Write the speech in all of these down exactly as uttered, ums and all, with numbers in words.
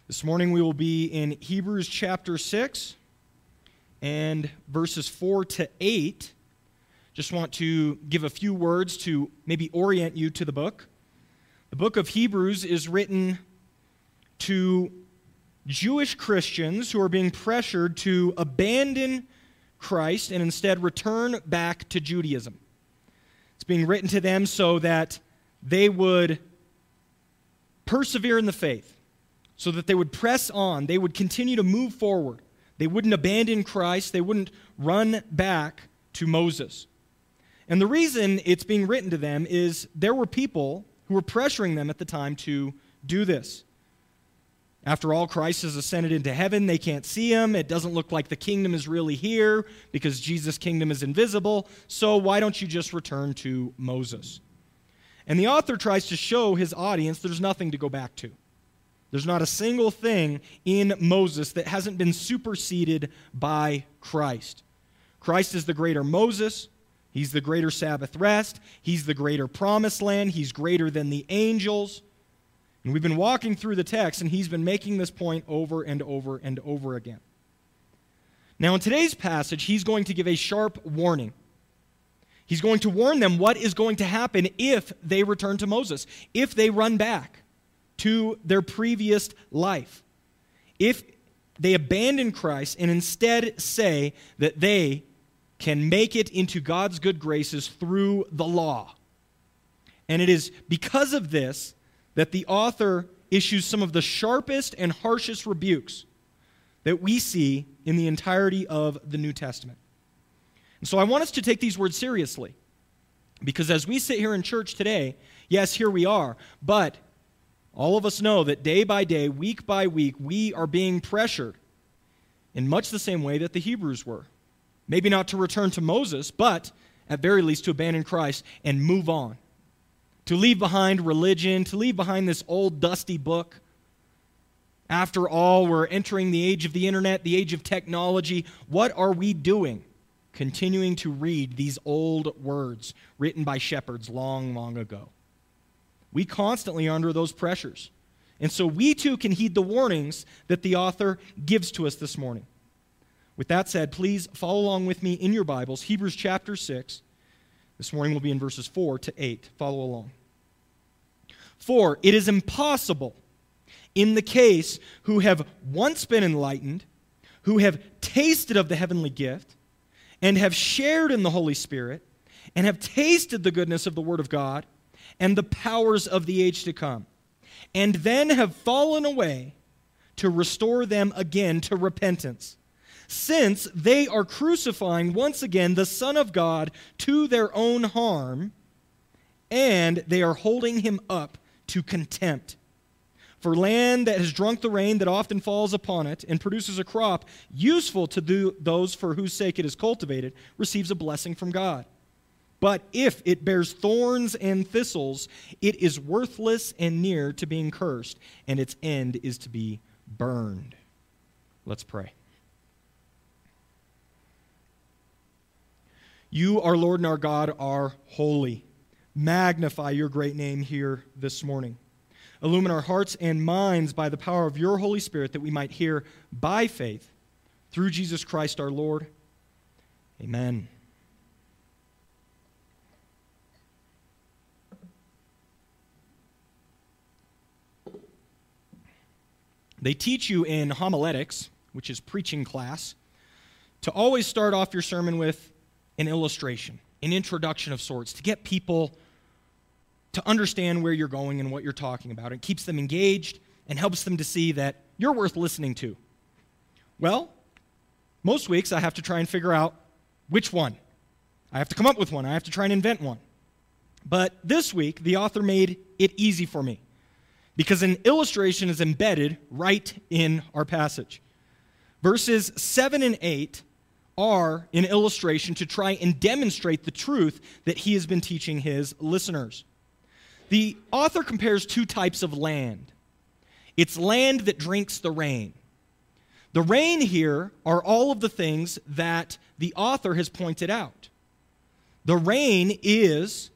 This morning we will be in Hebrews chapter six and verses four to eight. Just want to give a few words to maybe orient you to the book. The book of Hebrews is written to Jewish Christians who are being pressured to abandon Christ and instead return back to Judaism. It's being written to them so that they would persevere in the faith, so that they would press on, they would continue to move forward. They wouldn't abandon Christ, they wouldn't run back to Moses. And the reason it's being written to them is there were people who were pressuring them at the time to do this. After all, Christ has ascended into heaven. They can't see him. It doesn't look like the kingdom is really here because Jesus' kingdom is invisible. So why don't you just return to Moses? And the author tries to show his audience there's nothing to go back to. There's not a single thing in Moses that hasn't been superseded by Christ. Christ is the greater Moses. He's the greater Sabbath rest. He's the greater promised land. He's greater than the angels. And we've been walking through the text, and he's been making this point over and over and over again. Now, in today's passage, he's going to give a sharp warning. He's going to warn them what is going to happen if they return to Moses, if they run back to their previous life. If they abandon Christ and instead say that they can make it into God's good graces through the law. And it is because of this that the author issues some of the sharpest and harshest rebukes that we see in the entirety of the New Testament. And so I want us to take these words seriously, because as we sit here in church today, yes, here we are, but all of us know that day by day, week by week, we are being pressured in much the same way that the Hebrews were. Maybe not to return to Moses, but at very least to abandon Christ and move on. To leave behind religion, to leave behind this old dusty book. After all, we're entering the age of the internet, the age of technology. What are we doing? Continuing to read these old words written by shepherds long, long ago. We constantly are under those pressures. And so we too can heed the warnings that the author gives to us this morning. With that said, please follow along with me in your Bibles, Hebrews chapter six. This morning will be in verses four to eight. Follow along. For it is impossible in the case who have once been enlightened, who have tasted of the heavenly gift, and have shared in the Holy Spirit, and have tasted the goodness of the Word of God, and the powers of the age to come, and then have fallen away, to restore them again to repentance, since they are crucifying once again the Son of God to their own harm, and they are holding him up to contempt. For land that has drunk the rain that often falls upon it and produces a crop useful to do those for whose sake it is cultivated receives a blessing from God. But if it bears thorns and thistles, it is worthless and near to being cursed, and its end is to be burned. Let's pray. You, our Lord and our God, are holy. Magnify your great name here this morning. Illumine our hearts and minds by the power of your Holy Spirit, that we might hear by faith through Jesus Christ our Lord. Amen. They teach you in homiletics, which is preaching class, to always start off your sermon with an illustration, an introduction of sorts, to get people to understand where you're going and what you're talking about. It keeps them engaged and helps them to see that you're worth listening to. Well, most weeks I have to try and figure out which one. I have to come up with one. I have to try and invent one. But this week, the author made it easy for me, because an illustration is embedded right in our passage. Verses seven and eight are an illustration to try and demonstrate the truth that he has been teaching his listeners. The author compares two types of land. It's land that drinks the rain. The rain here are all of the things that the author has pointed out. The rain is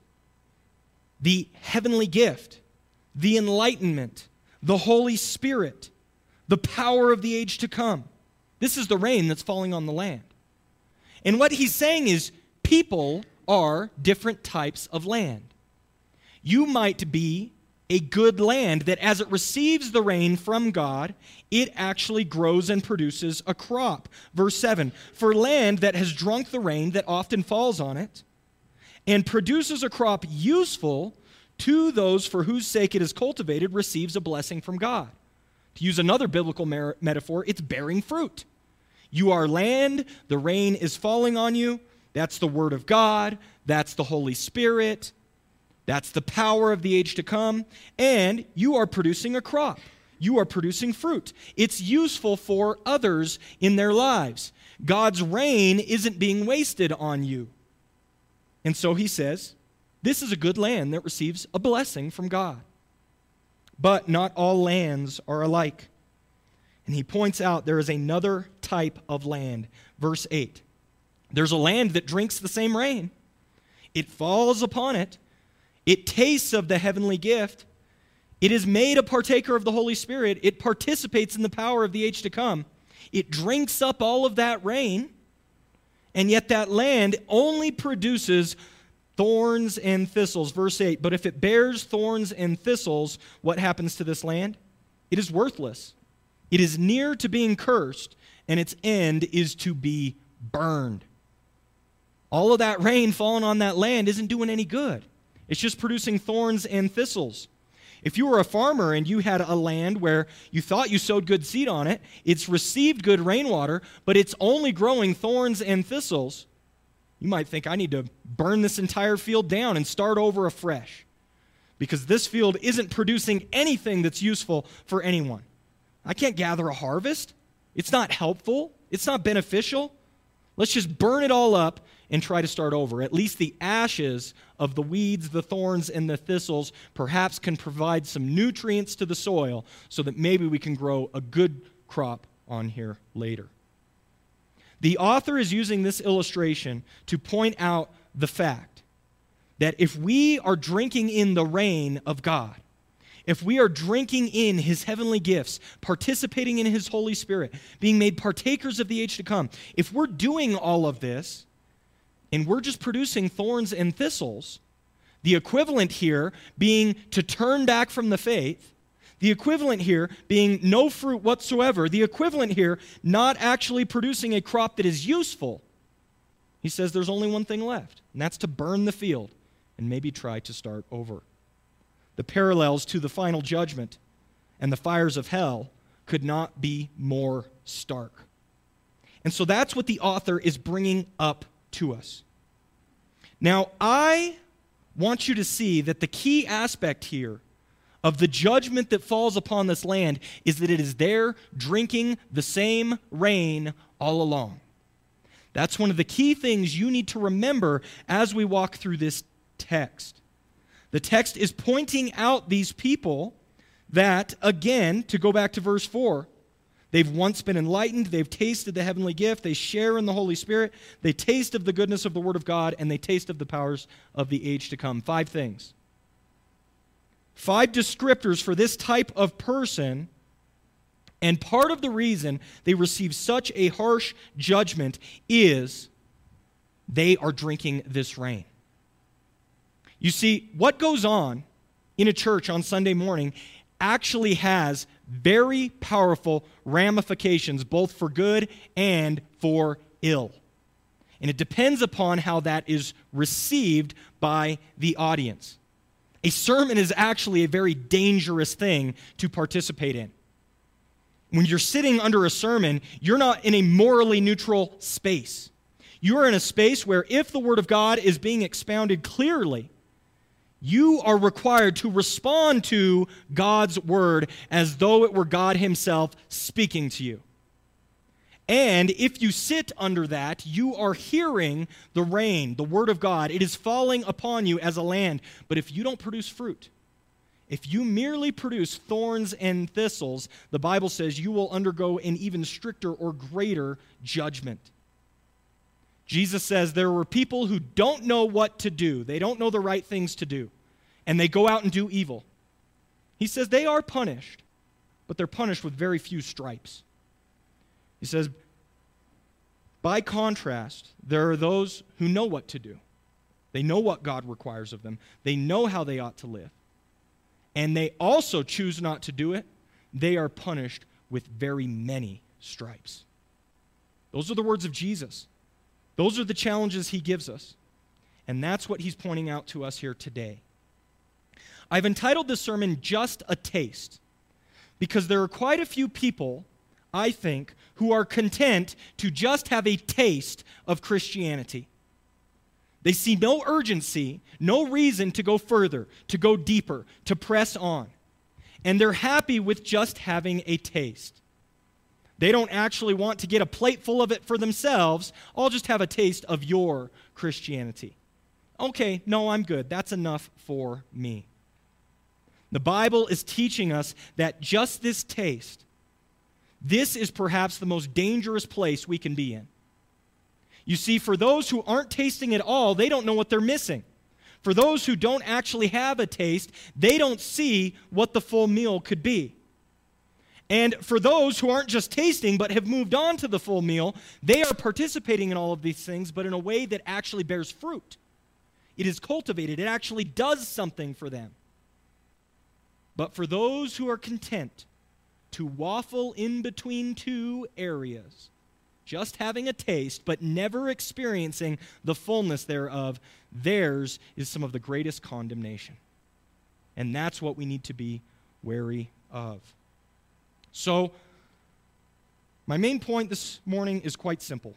the heavenly gift, the enlightenment, the Holy Spirit, the power of the age to come. This is the rain that's falling on the land. And what he's saying is people are different types of land. You might be a good land that as it receives the rain from God, it actually grows and produces a crop. Verse seven, for land that has drunk the rain that often falls on it and produces a crop useful to those for whose sake it is cultivated receives a blessing from God. To use another biblical mer- metaphor, it's bearing fruit. You are land, the rain is falling on you. That's the Word of God. That's the Holy Spirit. That's the power of the age to come. And you are producing a crop. You are producing fruit. It's useful for others in their lives. God's rain isn't being wasted on you. And so he says, this is a good land that receives a blessing from God. But not all lands are alike. And he points out there is another type of land. Verse eight. There's a land that drinks the same rain. It falls upon it. It tastes of the heavenly gift. It is made a partaker of the Holy Spirit. It participates in the power of the age to come. It drinks up all of that rain. And yet that land only produces thorns and thistles. Verse eight, but if it bears thorns and thistles, what happens to this land? It is worthless. It is near to being cursed, and its end is to be burned. All of that rain falling on that land isn't doing any good. It's just producing thorns and thistles. If you were a farmer and you had a land where you thought you sowed good seed on it, it's received good rainwater, but it's only growing thorns and thistles, you might think, I need to burn this entire field down and start over afresh because this field isn't producing anything that's useful for anyone. I can't gather a harvest. It's not helpful. It's not beneficial. Let's just burn it all up and try to start over. At least the ashes of the weeds, the thorns, and the thistles perhaps can provide some nutrients to the soil so that maybe we can grow a good crop on here later. The author is using this illustration to point out the fact that if we are drinking in the rain of God, if we are drinking in his heavenly gifts, participating in his Holy Spirit, being made partakers of the age to come, if we're doing all of this and we're just producing thorns and thistles, the equivalent here being to turn back from the faith, the equivalent here being no fruit whatsoever, the equivalent here not actually producing a crop that is useful, he says there's only one thing left, and that's to burn the field and maybe try to start over. The parallels to the final judgment and the fires of hell could not be more stark. And so that's what the author is bringing up to us. Now, I want you to see that the key aspect here of the judgment that falls upon this land is that it is there drinking the same rain all along. That's one of the key things you need to remember as we walk through this text. The text is pointing out these people that, again, to go back to verse four, they've once been enlightened, they've tasted the heavenly gift, they share in the Holy Spirit, they taste of the goodness of the Word of God, and they taste of the powers of the age to come. Five things. Five descriptors for this type of person, and part of the reason they receive such a harsh judgment is they are drinking this rain. You see, what goes on in a church on Sunday morning actually has very powerful ramifications, both for good and for ill. And it depends upon how that is received by the audience. A sermon is actually a very dangerous thing to participate in. When you're sitting under a sermon, you're not in a morally neutral space. You are in a space where if the Word of God is being expounded clearly, you are required to respond to God's Word as though it were God Himself speaking to you. And if you sit under that, you are hearing the rain, the Word of God. It is falling upon you as a land. But if you don't produce fruit, if you merely produce thorns and thistles, the Bible says you will undergo an even stricter or greater judgment. Jesus says there were people who don't know what to do. They don't know the right things to do. And they go out and do evil. He says they are punished. but they're punished with very few stripes. He says, by contrast, there are those who know what to do. They know what God requires of them. They know how they ought to live. And they also choose not to do it. They are punished with very many stripes. Those are the words of Jesus. Those are the challenges he gives us. And that's what he's pointing out to us here today. I've entitled this sermon, Just a Taste, because there are quite a few people, I think, who are content to just have a taste of Christianity. They see no urgency, no reason to go further, to go deeper, to press on. And they're happy with just having a taste. They don't actually want to get a plate full of it for themselves. I'll just have a taste of your Christianity. Okay, no, I'm good. That's enough for me. The Bible is teaching us that just this taste, this is perhaps the most dangerous place we can be in. You see, for those who aren't tasting at all, they don't know what they're missing. For those who don't actually have a taste, they don't see what the full meal could be. And for those who aren't just tasting but have moved on to the full meal, they are participating in all of these things, but in a way that actually bears fruit. It is cultivated. It actually does something for them. But for those who are content to waffle in between two areas, just having a taste, but never experiencing the fullness thereof, theirs is some of the greatest condemnation. And that's what we need to be wary of. So, my main point this morning is quite simple.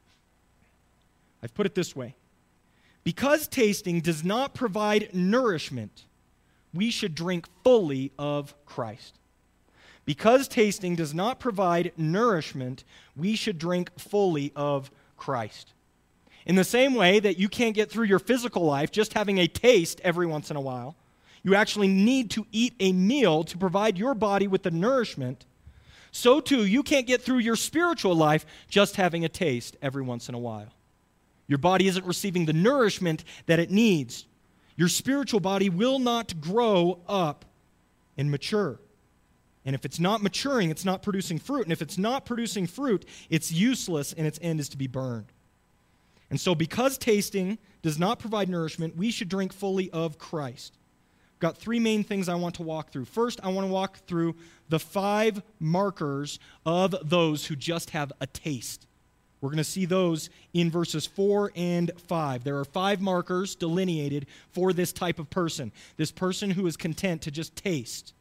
I've put it this way. Because tasting does not provide nourishment, we should drink fully of Christ. Because tasting does not provide nourishment, we should drink fully of Christ. In the same way that you can't get through your physical life just having a taste every once in a while, you actually need to eat a meal to provide your body with the nourishment, so too you can't get through your spiritual life just having a taste every once in a while. Your body isn't receiving the nourishment that it needs. Your spiritual body will not grow up and mature. And if it's not maturing, it's not producing fruit. And if it's not producing fruit, it's useless and its end is to be burned. And so because tasting does not provide nourishment, we should drink fully of Christ. I've got three main things I want to walk through. First, I want to walk through the five markers of those who just have a taste. We're going to see those in verses four and five. There are five markers delineated for this type of person, this person who is content to just taste.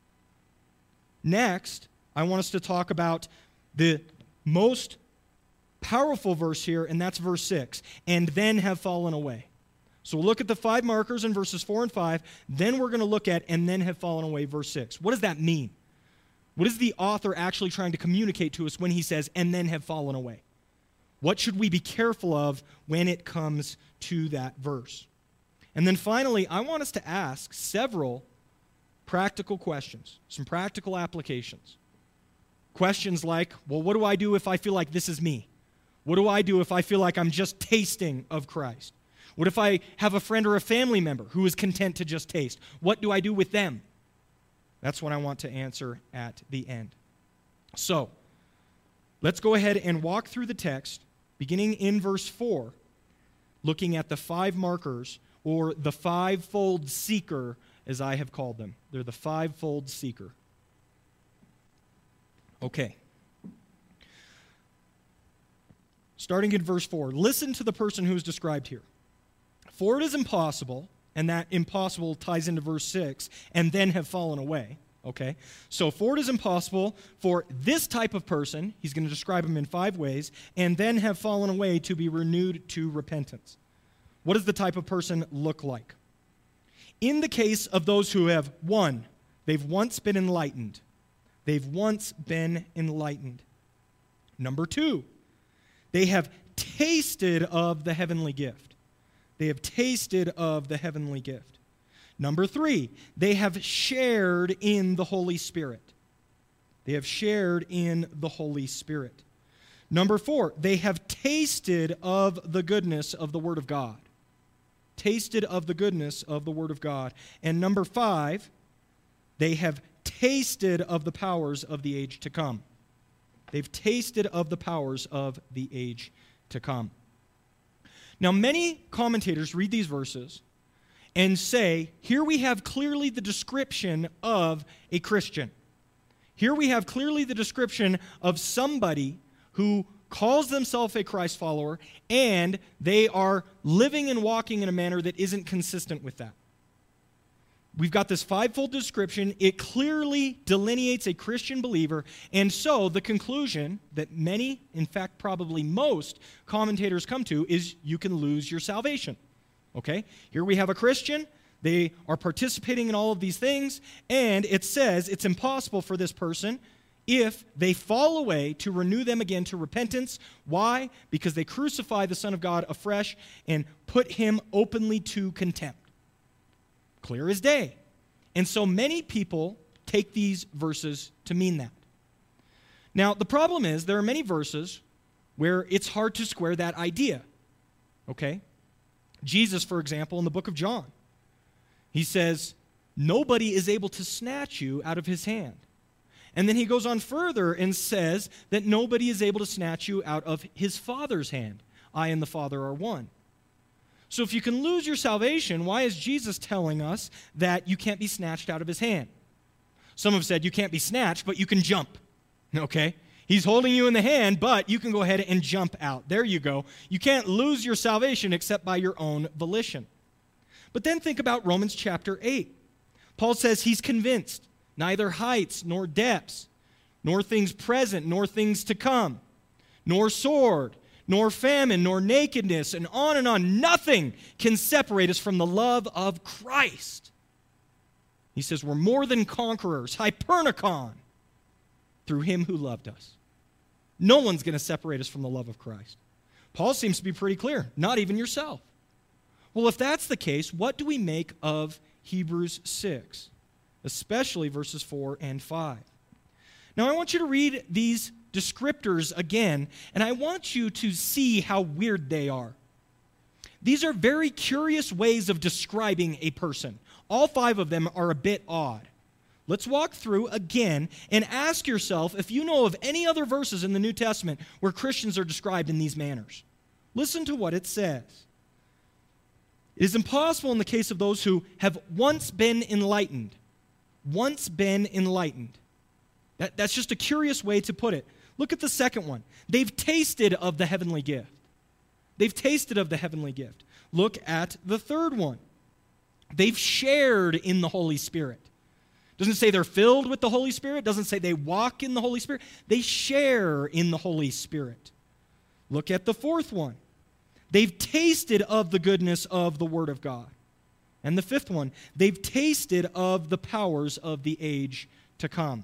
Next, I want us to talk about the most powerful verse here, and that's verse six, and then have fallen away. So we'll look at the five markers in verses four and five, then we're going to look at, and then have fallen away, verse six. What does that mean? What is the author actually trying to communicate to us when he says, and then have fallen away? What should we be careful of when it comes to that verse? And then finally, I want us to ask several practical questions, some practical applications. Questions like, well, what do I do if I feel like this is me? What do I do if I feel like I'm just tasting of Christ? What if I have a friend or a family member who is content to just taste? What do I do with them? That's what I want to answer at the end. So, let's go ahead and walk through the text, beginning in verse four, looking at the five markers, or the fivefold seeker, as I have called them. They're the fivefold seeker. Okay. Starting in verse four, listen to the person who is described here. For it is impossible, and that impossible ties into verse six, and then have fallen away. Okay? So, for it is impossible for this type of person, he's going to describe him in five ways, and then have fallen away to be renewed to repentance. What does the type of person look like? In the case of those who have, one, they've once been enlightened. They've once been enlightened. Number two, they have tasted of the heavenly gift. They have tasted of the heavenly gift. Number three, they have shared in the Holy Spirit. They have shared in the Holy Spirit. Number four, they have tasted of the goodness of the Word of God. Tasted of the goodness of the Word of God. And number five, they have tasted of the powers of the age to come. They've tasted of the powers of the age to come. Now, many commentators read these verses and say, here we have clearly the description of a Christian. Here we have clearly the description of somebody who calls themselves a Christ follower, and they are living and walking in a manner that isn't consistent with that. We've got this fivefold description. It clearly delineates a Christian believer, and so the conclusion that many, in fact probably most, commentators come to is you can lose your salvation. Okay? Here we have a Christian. They are participating in all of these things, and it says it's impossible for this person, if they fall away, to renew them again to repentance. Why? Because they crucify the Son of God afresh and put him openly to contempt. Clear as day. And so many people take these verses to mean that. Now, the problem is there are many verses where it's hard to square that idea. Okay? Jesus, for example, in the book of John, he says, nobody is able to snatch you out of his hand. And then he goes on further and says that nobody is able to snatch you out of his Father's hand. I and the Father are one. So if you can lose your salvation, why is Jesus telling us that you can't be snatched out of his hand? Some have said you can't be snatched, but you can jump. Okay? He's holding you in the hand, but you can go ahead and jump out. There you go. You can't lose your salvation except by your own volition. But then think about Romans chapter eight. Paul says he's convinced neither heights nor depths, nor things present, nor things to come, nor sword, nor famine, nor nakedness, and on and on. Nothing can separate us from the love of Christ. He says we're more than conquerors, hypernikon, through him who loved us. No one's going to separate us from the love of Christ. Paul seems to be pretty clear, not even yourself. Well, if that's the case, what do we make of Hebrews six, especially verses four and five? Now, I want you to read these descriptors again, and I want you to see how weird they are. These are very curious ways of describing a person. All five of them are a bit odd. Let's walk through again and ask yourself if you know of any other verses in the New Testament where Christians are described in these manners. Listen to what it says. It is impossible in the case of those who have once been enlightened. Once been enlightened. That, that's just a curious way to put it. Look at the second one. They've tasted of the heavenly gift. They've tasted of the heavenly gift. Look at the third one. They've shared in the Holy Spirit. Doesn't say they're filled with the Holy Spirit. Doesn't say they walk in the Holy Spirit. They share in the Holy Spirit. Look at the fourth one. They've tasted of the goodness of the Word of God. And the fifth one, they've tasted of the powers of the age to come.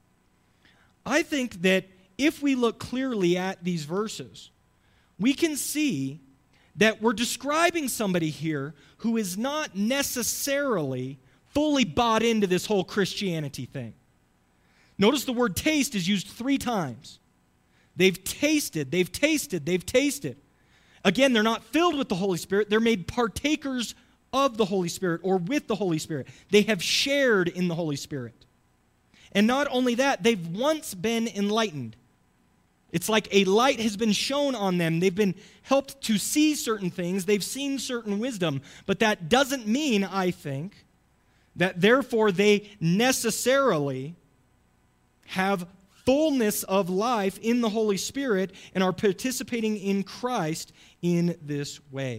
I think that if we look clearly at these verses, we can see that we're describing somebody here who is not necessarily fully bought into this whole Christianity thing. Notice the word taste is used three times. They've tasted, they've tasted, they've tasted. Again, they're not filled with the Holy Spirit. They're made partakers of the Holy Spirit or with the Holy Spirit. They have shared in the Holy Spirit. And not only that, they've once been enlightened. It's like a light has been shown on them. They've been helped to see certain things. They've seen certain wisdom. But that doesn't mean, I think, that therefore they necessarily have fullness of life in the Holy Spirit and are participating in Christ in this way.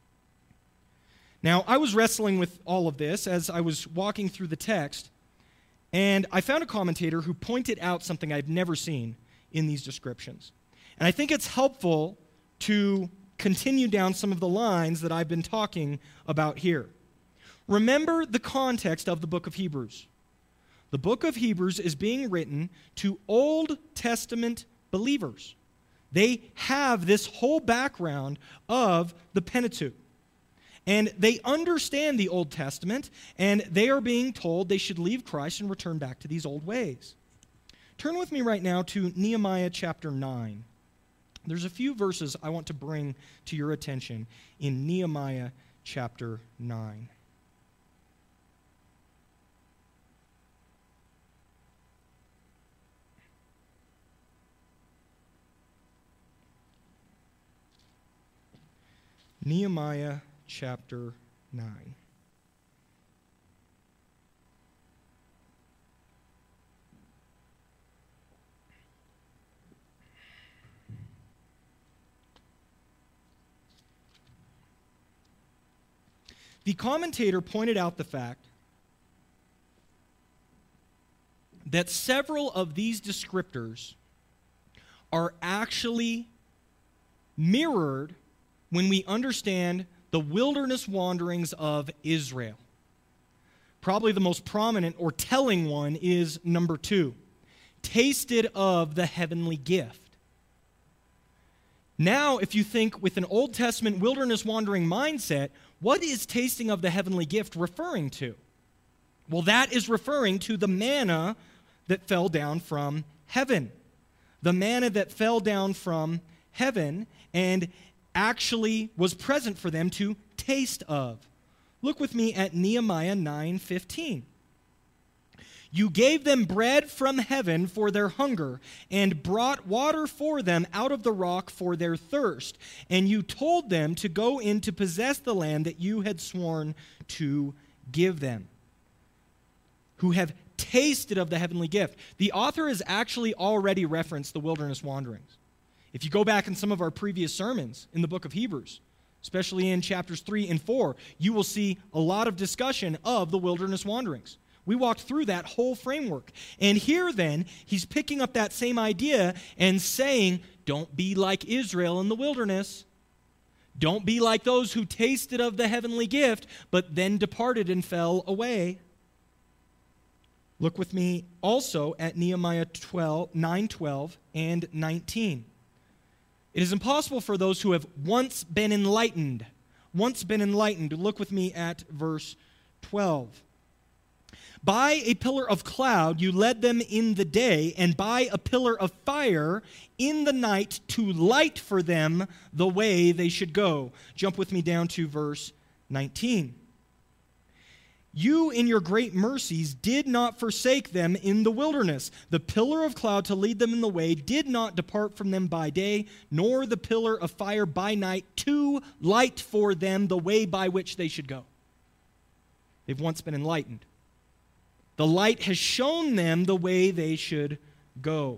Now, I was wrestling with all of this as I was walking through the text, and I found a commentator who pointed out something I've never seen in these descriptions. And I think it's helpful to continue down some of the lines that I've been talking about here. Remember the context of the book of Hebrews. The book of Hebrews is being written to Old Testament believers. They have this whole background of the Pentateuch. And they understand the Old Testament, and they are being told they should leave Christ and return back to these old ways. Turn with me right now to Nehemiah chapter nine. There's a few verses I want to bring to your attention in Nehemiah chapter nine. Nehemiah chapter nine. The commentator pointed out the fact that several of these descriptors are actually mirrored when we understand the wilderness wanderings of Israel. Probably the most prominent or telling one is number two, tasted of the heavenly gift. Now, if you think with an Old Testament wilderness wandering mindset, what is tasting of the heavenly gift referring to? Well, that is referring to the manna that fell down from heaven. The manna that fell down from heaven and actually was present for them to taste of. Look with me at Nehemiah nine fifteen. You gave them bread from heaven for their hunger, and brought water for them out of the rock for their thirst. And you told them to go in to possess the land that you had sworn to give them. Who have tasted of the heavenly gift. The author has actually already referenced the wilderness wanderings. If you go back in some of our previous sermons in the book of Hebrews, especially in chapters three and four, you will see a lot of discussion of the wilderness wanderings. We walked through that whole framework. And here then, he's picking up that same idea and saying, don't be like Israel in the wilderness. Don't be like those who tasted of the heavenly gift, but then departed and fell away. Look with me also at Nehemiah twelve, nine, twelve, and nineteen. It is impossible for those who have once been enlightened, once been enlightened. Look with me at verse twelve. By a pillar of cloud you led them in the day, and by a pillar of fire in the night to light for them the way they should go. Jump with me down to verse nineteen. You, in your great mercies, did not forsake them in the wilderness. The pillar of cloud to lead them in the way did not depart from them by day, nor the pillar of fire by night to light for them the way by which they should go. They've once been enlightened. The light has shown them the way they should go.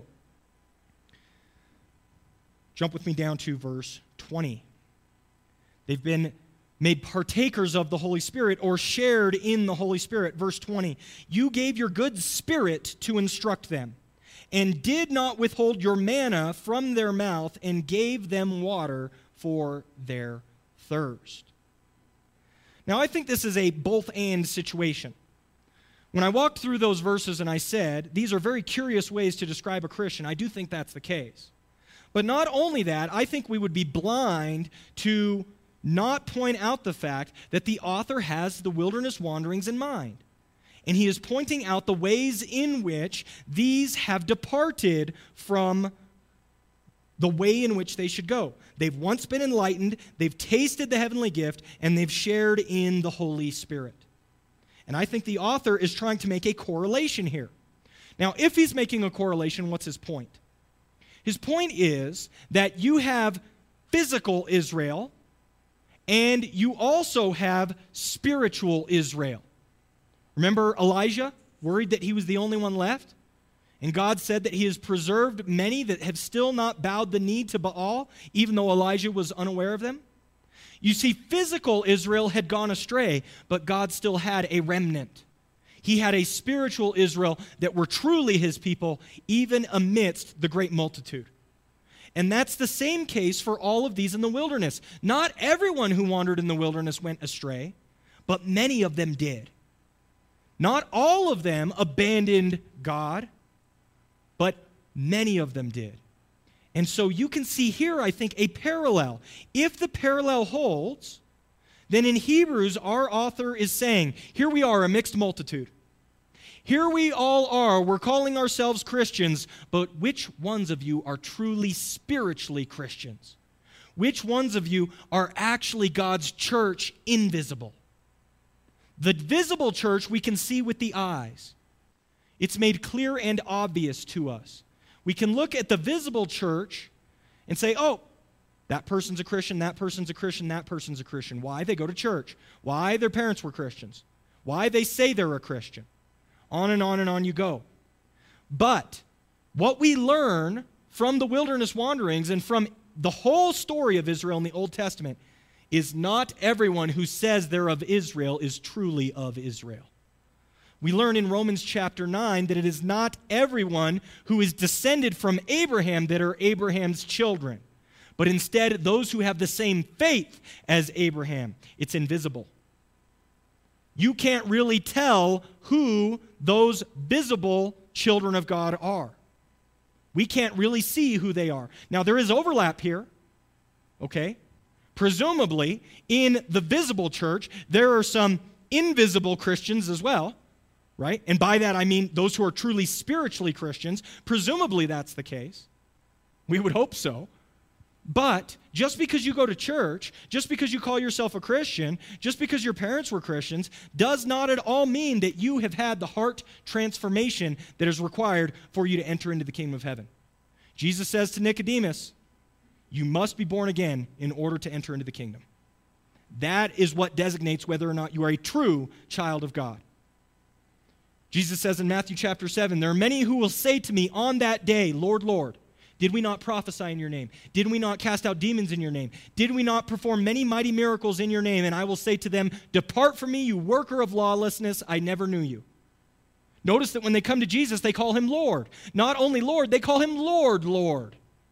Jump with me down to verse twenty. They've been made partakers of the Holy Spirit or shared in the Holy Spirit. Verse twenty, you gave your good spirit to instruct them, and did not withhold your manna from their mouth, and gave them water for their thirst. Now, I think this is a both-and situation. When I walked through those verses and I said, these are very curious ways to describe a Christian, I do think that's the case. But not only that, I think we would be blind to not point out the fact that the author has the wilderness wanderings in mind. And he is pointing out the ways in which these have departed from the way in which they should go. They've once been enlightened, they've tasted the heavenly gift, and they've shared in the Holy Spirit. And I think the author is trying to make a correlation here. Now, if he's making a correlation, what's his point? His point is that you have physical Israel, and you also have spiritual Israel. Remember Elijah, worried that he was the only one left? And God said that he has preserved many that have still not bowed the knee to Baal, even though Elijah was unaware of them. You see, physical Israel had gone astray, but God still had a remnant. He had a spiritual Israel that were truly his people, even amidst the great multitude. And that's the same case for all of these in the wilderness. Not everyone who wandered in the wilderness went astray, but many of them did. Not all of them abandoned God, but many of them did. And so you can see here, I think, a parallel. If the parallel holds, then in Hebrews, our author is saying, here we are, a mixed multitude. Here we all are, we're calling ourselves Christians, but which ones of you are truly spiritually Christians? Which ones of you are actually God's church invisible? The visible church we can see with the eyes. It's made clear and obvious to us. We can look at the visible church and say, oh, That person's a Christian, that person's a Christian, that person's a Christian. Why? They go to church. Why? Their parents were Christians. Why? They say they're a Christian. On and on and on you go. But what we learn from the wilderness wanderings and from the whole story of Israel in the Old Testament is not everyone who says they're of Israel is truly of Israel. We learn in Romans chapter nine that it is not everyone who is descended from Abraham that are Abraham's children, but instead those who have the same faith as Abraham. It's invisible. You can't really tell who those visible children of God are. We can't really see who they are. Now, there is overlap here, okay? Presumably, in the visible church, there are some invisible Christians as well, right? And by that, I mean those who are truly spiritually Christians. Presumably, that's the case. We would hope so. But just because you go to church, just because you call yourself a Christian, just because your parents were Christians, does not at all mean that you have had the heart transformation that is required for you to enter into the kingdom of heaven. Jesus says to Nicodemus, you must be born again in order to enter into the kingdom. That is what designates whether or not you are a true child of God. Jesus says in Matthew chapter seven, there are many who will say to me on that day, Lord, Lord, did we not prophesy in your name? Did we not cast out demons in your name? Did we not perform many mighty miracles in your name? And I will say to them, depart from me, you worker of lawlessness, I never knew you. Notice that when they come to Jesus, they call him Lord. Not only Lord, they call him Lord, Lord.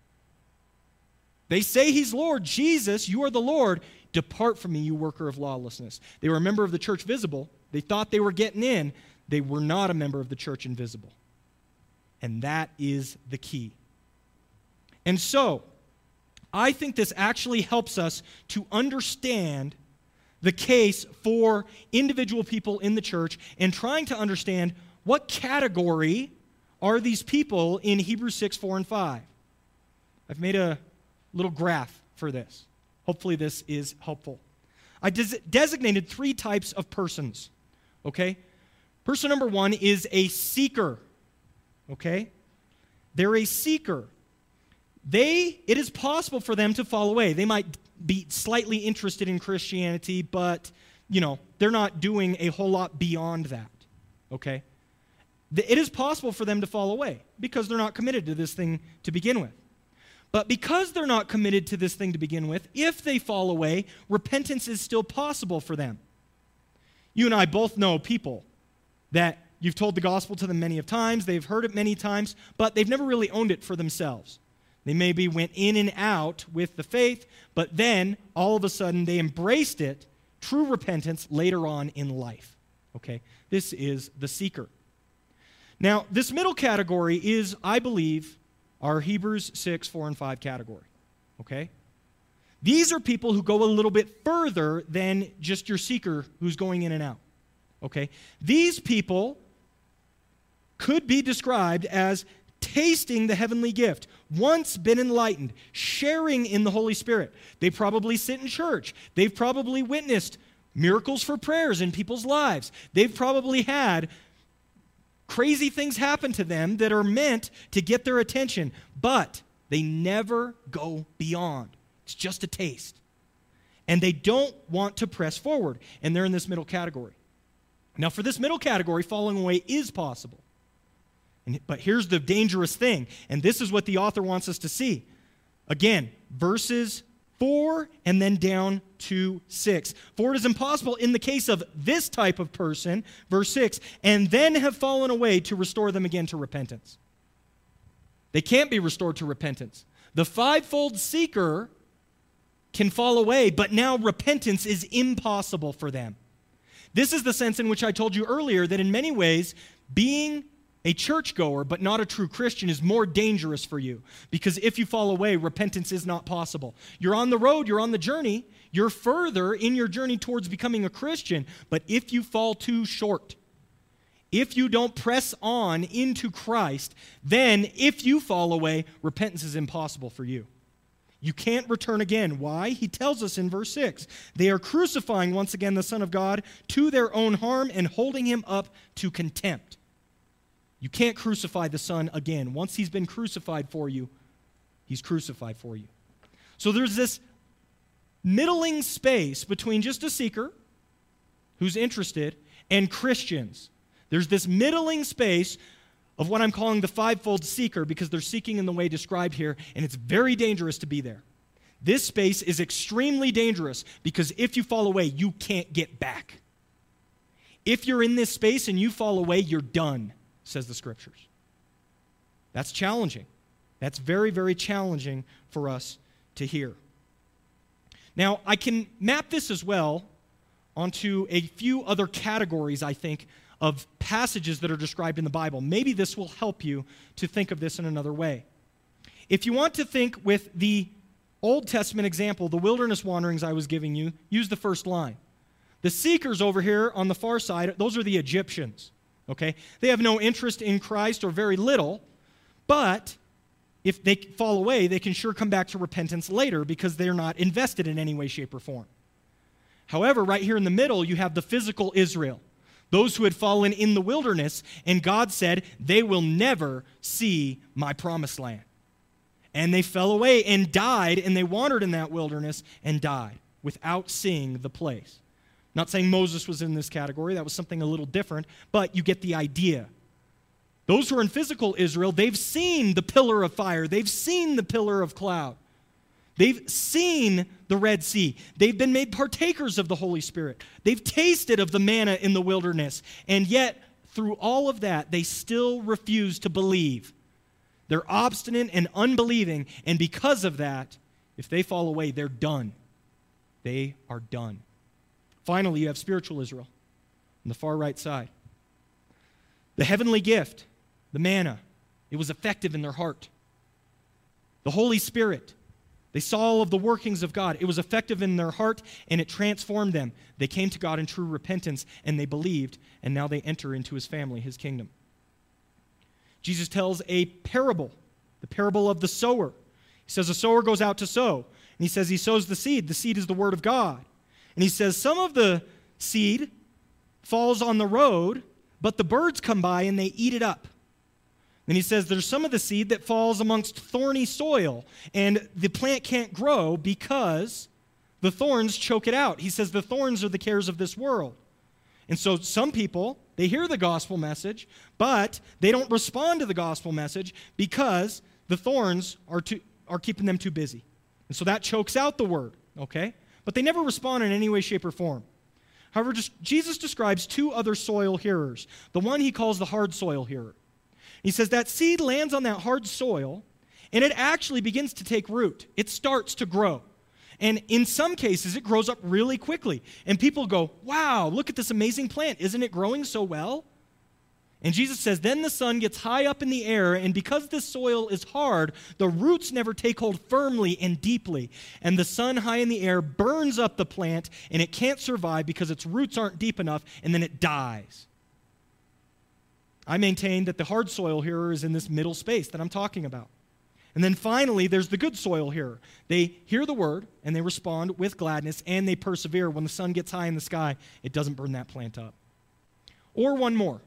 They say he's Lord. Jesus, you are the Lord. Depart from me, you worker of lawlessness. They were a member of the church visible. They thought they were getting in. They were not a member of the church invisible. And that is the key. And so, I think this actually helps us to understand the case for individual people in the church and trying to understand what category are these people in Hebrews six, four, and five. I've made a little graph for this. Hopefully this is helpful. I des- designated three types of persons, okay? Person number one is a seeker, okay? They're a seeker. They, it is possible for them to fall away. They might be slightly interested in Christianity, but, you know, they're not doing a whole lot beyond that, okay? It is possible for them to fall away because they're not committed to this thing to begin with. But because they're not committed to this thing to begin with, if they fall away, repentance is still possible for them. You and I both know people that you've told the gospel to them many of times, they've heard it many times, but they've never really owned it for themselves. They maybe went in and out with the faith, but then all of a sudden they embraced it, true repentance, later on in life. Okay? This is the seeker. Now, this middle category is, I believe, our Hebrews six, four, and five category. Okay? These are people who go a little bit further than just your seeker who's going in and out. Okay? These people could be described as tasting the heavenly gift, once been enlightened, sharing in the Holy Spirit. They probably sit in church. They've probably witnessed miracles for prayers in people's lives. They've probably had crazy things happen to them that are meant to get their attention, but they never go beyond. It's just a taste. And they don't want to press forward, and they're in this middle category. Now, for this middle category, falling away is possible. And, but here's the dangerous thing, and this is what the author wants us to see. Again, verses four and then down to six. For it is impossible in the case of this type of person, verse six, and then have fallen away to restore them again to repentance. They can't be restored to repentance. The fivefold seeker can fall away, but now repentance is impossible for them. This is the sense in which I told you earlier that in many ways, being a churchgoer but not a true Christian is more dangerous for you, because if you fall away, repentance is not possible. You're on the road, you're on the journey, you're further in your journey towards becoming a Christian, but if you fall too short, if you don't press on into Christ, then if you fall away, repentance is impossible for you. You can't return again. Why? He tells us in verse six, they are crucifying once again the Son of God to their own harm and holding him up to contempt. You can't crucify the Son again. Once he's been crucified for you, he's crucified for you. So there's this middling space between just a seeker who's interested and Christians. There's this middling space of what I'm calling the fivefold seeker, because they're seeking in the way described here, and it's very dangerous to be there. This space is extremely dangerous because if you fall away, you can't get back. If you're in this space and you fall away, you're done, says the Scriptures. That's challenging. That's very, very challenging for us to hear. Now, I can map this as well onto a few other categories, I think, of passages that are described in the Bible. Maybe this will help you to think of this in another way. If you want to think with the Old Testament example, the wilderness wanderings I was giving you, use the first line. The seekers over here on the far side, those are the Egyptians, okay? They have no interest in Christ or very little, but if they fall away, they can sure come back to repentance later because they're not invested in any way, shape, or form. However, right here in the middle, you have the physical Israel, those who had fallen in the wilderness, and God said, they will never see my promised land. And they fell away and died, and they wandered in that wilderness and died without seeing the place. Not saying Moses was in this category, that was something a little different, but you get the idea. Those who are in physical Israel, they've seen the pillar of fire, they've seen the pillar of cloud. They've seen the Red Sea. They've been made partakers of the Holy Spirit. They've tasted of the manna in the wilderness. And yet, through all of that, they still refuse to believe. They're obstinate and unbelieving. And because of that, if they fall away, they're done. They are done. Finally, you have spiritual Israel on the far right side. The heavenly gift, the manna, it was effective in their heart. The Holy Spirit, they saw all of the workings of God. It was effective in their heart, and it transformed them. They came to God in true repentance, and they believed, and now they enter into his family, his kingdom. Jesus tells a parable, the parable of the sower. He says a sower goes out to sow, and he says he sows the seed. The seed is the word of God. And he says some of the seed falls on the road, but the birds come by and they eat it up. Then he says there's some of the seed that falls amongst thorny soil, and the plant can't grow because the thorns choke it out. He says the thorns are the cares of this world. And so some people, they hear the gospel message, but they don't respond to the gospel message because the thorns are too, are keeping them too busy. And so that chokes out the word, okay? But they never respond in any way, shape, or form. However, just, Jesus describes two other soil hearers. The one he calls the hard soil hearer. He says that seed lands on that hard soil, and it actually begins to take root. It starts to grow. And in some cases, it grows up really quickly. And people go, wow, look at this amazing plant. Isn't it growing so well? And Jesus says, then the sun gets high up in the air, and because this soil is hard, the roots never take hold firmly and deeply. And the sun high in the air burns up the plant, and it can't survive because its roots aren't deep enough, and then it dies. I maintain that the hard soil hearer is in this middle space that I'm talking about. And then finally, there's the good soil hearer. They hear the word, and they respond with gladness, and they persevere. When the sun gets high in the sky, it doesn't burn that plant up. Or one more.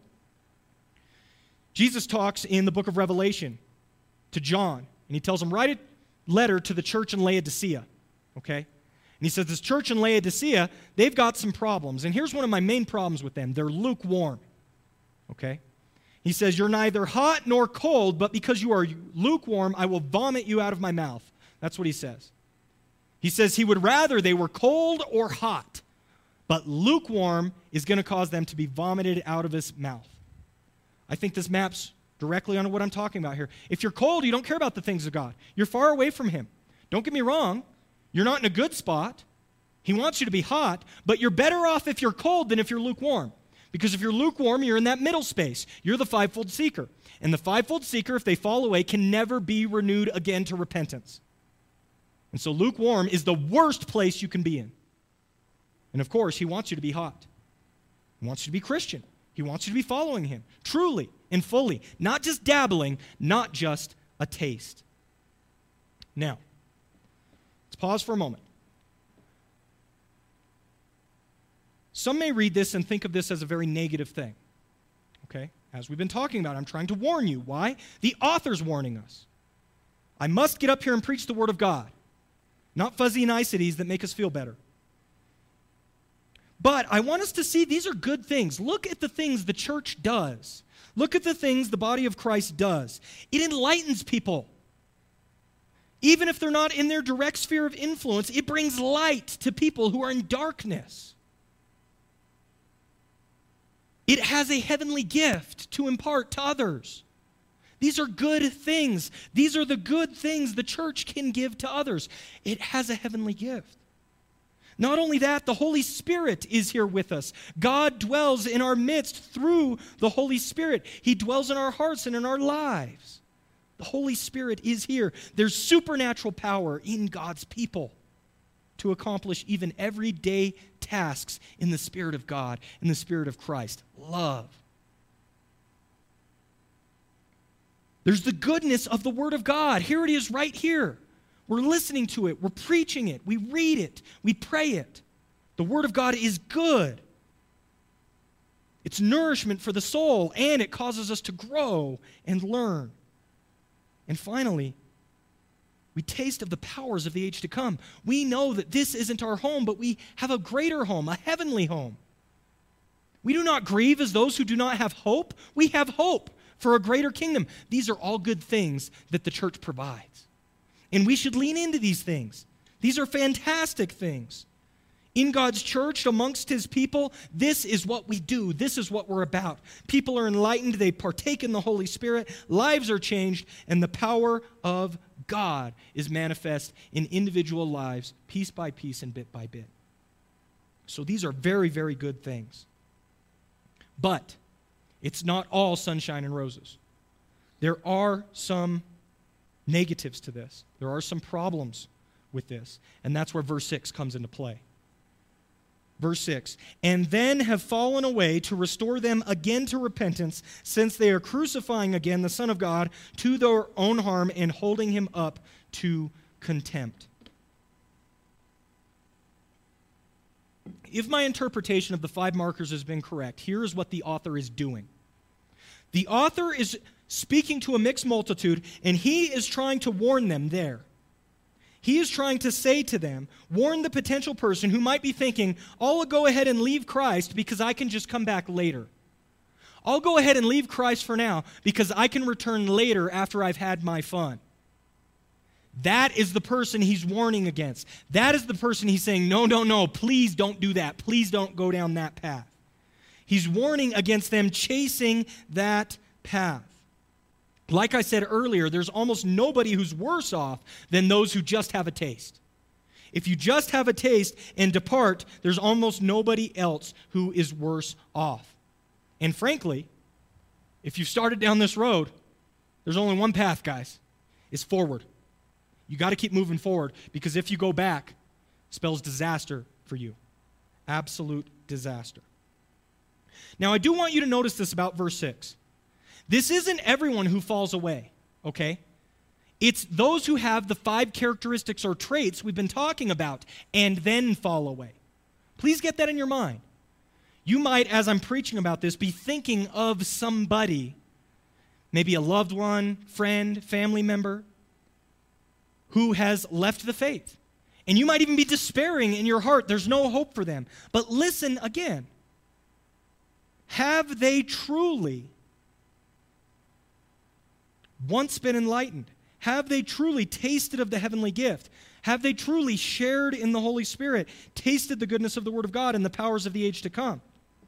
Jesus talks in the book of Revelation to John, and he tells him, write a letter to the church in Laodicea, okay? And he says, this church in Laodicea, they've got some problems, and here's one of my main problems with them. They're lukewarm, okay? He says, you're neither hot nor cold, but because you are lukewarm, I will vomit you out of my mouth. That's what he says. He says he would rather they were cold or hot, but lukewarm is going to cause them to be vomited out of his mouth. I think this maps directly on what I'm talking about here. If you're cold, you don't care about the things of God. You're far away from him. Don't get me wrong. You're not in a good spot. He wants you to be hot, but you're better off if you're cold than if you're lukewarm. Because if you're lukewarm, you're in that middle space. You're the fivefold seeker. And the fivefold seeker, if they fall away, can never be renewed again to repentance. And so lukewarm is the worst place you can be in. And of course, he wants you to be hot. He wants you to be Christian. He wants you to be following him, truly and fully. Not just dabbling, not just a taste. Now, let's pause for a moment. Some may read this and think of this as a very negative thing. Okay? As we've been talking about, I'm trying to warn you. Why? The author's warning us. I must get up here and preach the word of God. not fuzzy niceties that make us feel better. But I want us to see these are good things. Look at the things the church does. Look at the things the body of Christ does. It enlightens people. Even if they're not in their direct sphere of influence, it brings light to people who are in darkness. It has a heavenly gift to impart to others. These are good things. These are the good things the church can give to others. It has a heavenly gift. Not only that, the Holy Spirit is here with us. God dwells in our midst through the Holy Spirit. He dwells in our hearts and in our lives. The Holy Spirit is here. There's supernatural power in God's people to accomplish even everyday tasks in the Spirit of God, in the Spirit of Christ. Love. There's the goodness of the Word of God. Here it is right here. We're listening to it. We're preaching it. We read it. We pray it. The Word of God is good. It's nourishment for the soul, and it causes us to grow and learn. And finally, we taste of the powers of the age to come. We know that this isn't our home, but we have a greater home, a heavenly home. We do not grieve as those who do not have hope. We have hope for a greater kingdom. These are all good things that the church provides. And we should lean into these things. These are fantastic things. In God's church, amongst His people, this is what we do. This is what we're about. People are enlightened. They partake in the Holy Spirit. Lives are changed. And the power of God is manifest in individual lives, piece by piece and bit by bit. So these are very, very good things. But it's not all sunshine and roses. There are some negatives to this. There are some problems with this. And that's where verse six comes into play. Verse six, and then have fallen away to restore them again to repentance, since they are crucifying again the Son of God to their own harm and holding Him up to contempt. If my interpretation of the five markers has been correct, here is what the author is doing. The author is speaking to a mixed multitude, and he is trying to warn them there. He is trying to say to them, warn the potential person who might be thinking, I'll go ahead and leave Christ because I can just come back later. I'll go ahead and leave Christ for now because I can return later after I've had my fun. That is the person he's warning against. That is the person he's saying, no, no, no, please don't do that. Please don't go down that path. He's warning against them chasing that path. Like I said earlier, there's almost nobody who's worse off than those who just have a taste. If you just have a taste and depart, there's almost nobody else who is worse off. And frankly, if you started down this road, there's only one path, guys. It's forward. You got to keep moving forward, because if you go back, it spells disaster for you. Absolute disaster. Now, I do want you to notice this about verse six. This isn't everyone who falls away, okay? It's those who have the five characteristics or traits we've been talking about and then fall away. Please get that in your mind. You might, as I'm preaching about this, be thinking of somebody, maybe a loved one, friend, family member, who has left the faith. And you might even be despairing in your heart. There's no hope for them. But listen again. Have they truly once been enlightened? Have they truly tasted of the heavenly gift? Have they truly shared in the Holy Spirit, tasted the goodness of the Word of God and the powers of the age to come?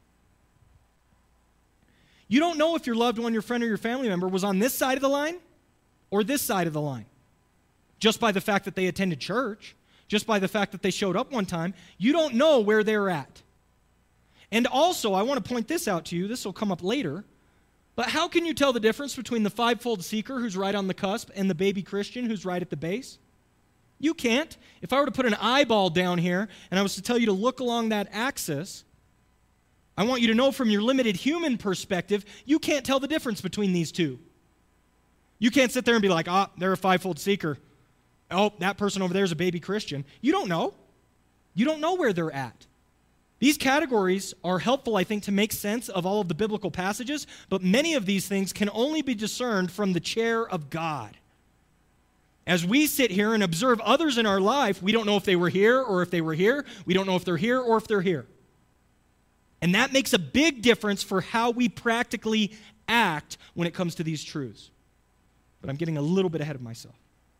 You don't know if your loved one, your friend, or your family member was on this side of the line or this side of the line. Just by the fact that they attended church, just by the fact that they showed up one time, you don't know where they're at. And also, I want to point this out to you. This will come up later. But how can you tell the difference between the fivefold seeker who's right on the cusp and the baby Christian who's right at the base? You can't. If I were to put an eyeball down here and I was to tell you to look along that axis, I want you to know from your limited human perspective, you can't tell the difference between these two. You can't sit there and be like, ah, they're a fivefold seeker. Oh, that person over there is a baby Christian. You don't know. You don't know where they're at. These categories are helpful, I think, to make sense of all of the biblical passages, but many of these things can only be discerned from the chair of God. As we sit here and observe others in our life, we don't know if they were here or if they were here. We don't know if they're here or if they're here. And that makes a big difference for how we practically act when it comes to these truths. But I'm getting a little bit ahead of myself.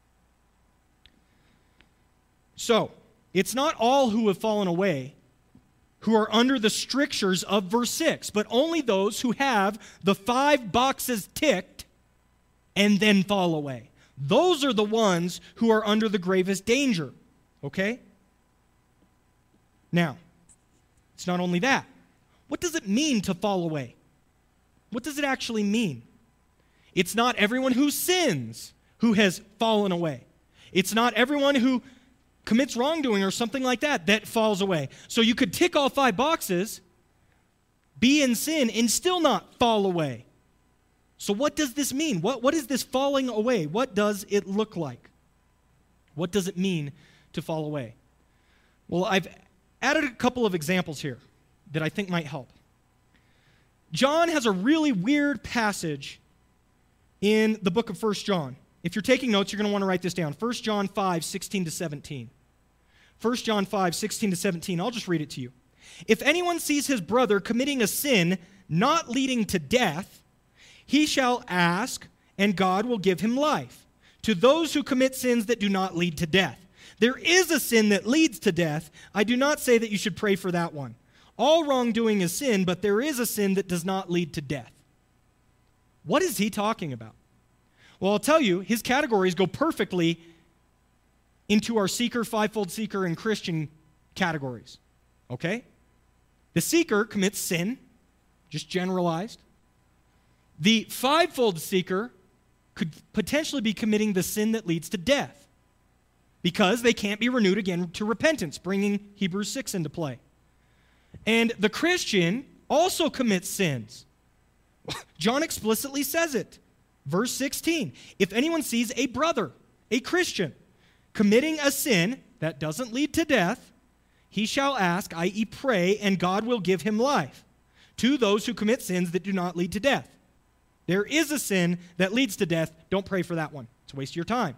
So, it's not all who have fallen away who are under the strictures of verse six, but only those who have the five boxes ticked and then fall away. Those are the ones who are under the gravest danger, okay? Now, it's not only that. What does it mean to fall away? What does it actually mean? It's not everyone who sins who has fallen away. It's not everyone who commits wrongdoing or something like that that falls away. So you could tick all five boxes, be in sin, and still not fall away. So what does this mean? What, what is this falling away? What does it look like? What does it mean to fall away? Well, I've added a couple of examples here that I think might help. John has a really weird passage in the book of First John. If you're taking notes, you're going to want to write this down. First John five, sixteen to seventeen. First John five, sixteen to seventeen. I'll just read it to you. If anyone sees his brother committing a sin not leading to death, he shall ask, and God will give him life. To those who commit sins that do not lead to death. There is a sin that leads to death. I do not say that you should pray for that one. All wrongdoing is sin, but there is a sin that does not lead to death. What is he talking about? Well, I'll tell you, his categories go perfectly into our seeker, fivefold seeker, and Christian categories. Okay? The seeker commits sin, just generalized. The fivefold seeker could potentially be committing the sin that leads to death because they can't be renewed again to repentance, bringing Hebrews six into play. And the Christian also commits sins. John explicitly says it. Verse sixteen, if anyone sees a brother, a Christian, committing a sin that doesn't lead to death, he shall ask, that is pray, and God will give him life. To those who commit sins that do not lead to death. There is a sin that leads to death. Don't pray for that one. It's a waste of your time.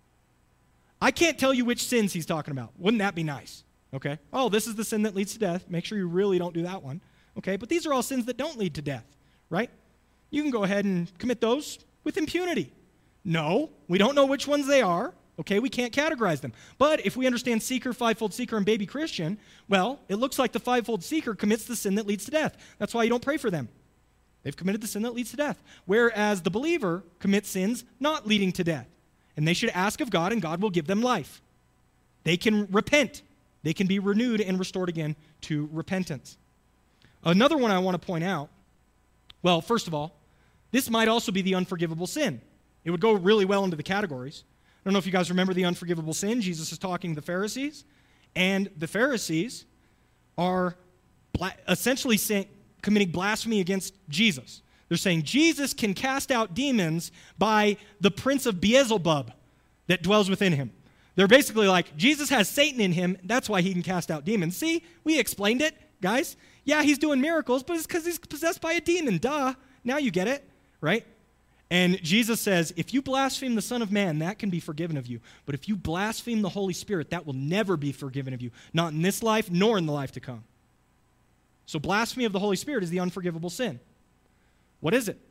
I can't tell you which sins he's talking about. Wouldn't that be nice? Okay. Oh, this is the sin that leads to death. Make sure you really don't do that one. Okay. But these are all sins that don't lead to death, right? You can go ahead and commit those with impunity. No, we don't know which ones they are. Okay, we can't categorize them. But if we understand seeker, fivefold seeker, and baby Christian, well, it looks like the fivefold seeker commits the sin that leads to death. That's why you don't pray for them. They've committed the sin that leads to death. Whereas the believer commits sins not leading to death. And they should ask of God, and God will give them life. They can repent. They can be renewed and restored again to repentance. Another one I want to point out, well, first of all, this might also be the unforgivable sin. It would go really well into the categories. I don't know if you guys remember the unforgivable sin. Jesus is talking to the Pharisees, and the Pharisees are bla- essentially saying, committing blasphemy against Jesus. They're saying Jesus can cast out demons by the prince of Beelzebub that dwells within him. They're basically like, Jesus has Satan in him, that's why he can cast out demons. See, we explained it, guys. Yeah, he's doing miracles, but it's because he's possessed by a demon. Duh. Now you get it, right? And Jesus says, if you blaspheme the Son of Man, that can be forgiven of you. But if you blaspheme the Holy Spirit, that will never be forgiven of you. Not in this life, nor in the life to come. So blasphemy of the Holy Spirit is the unforgivable sin. What is it?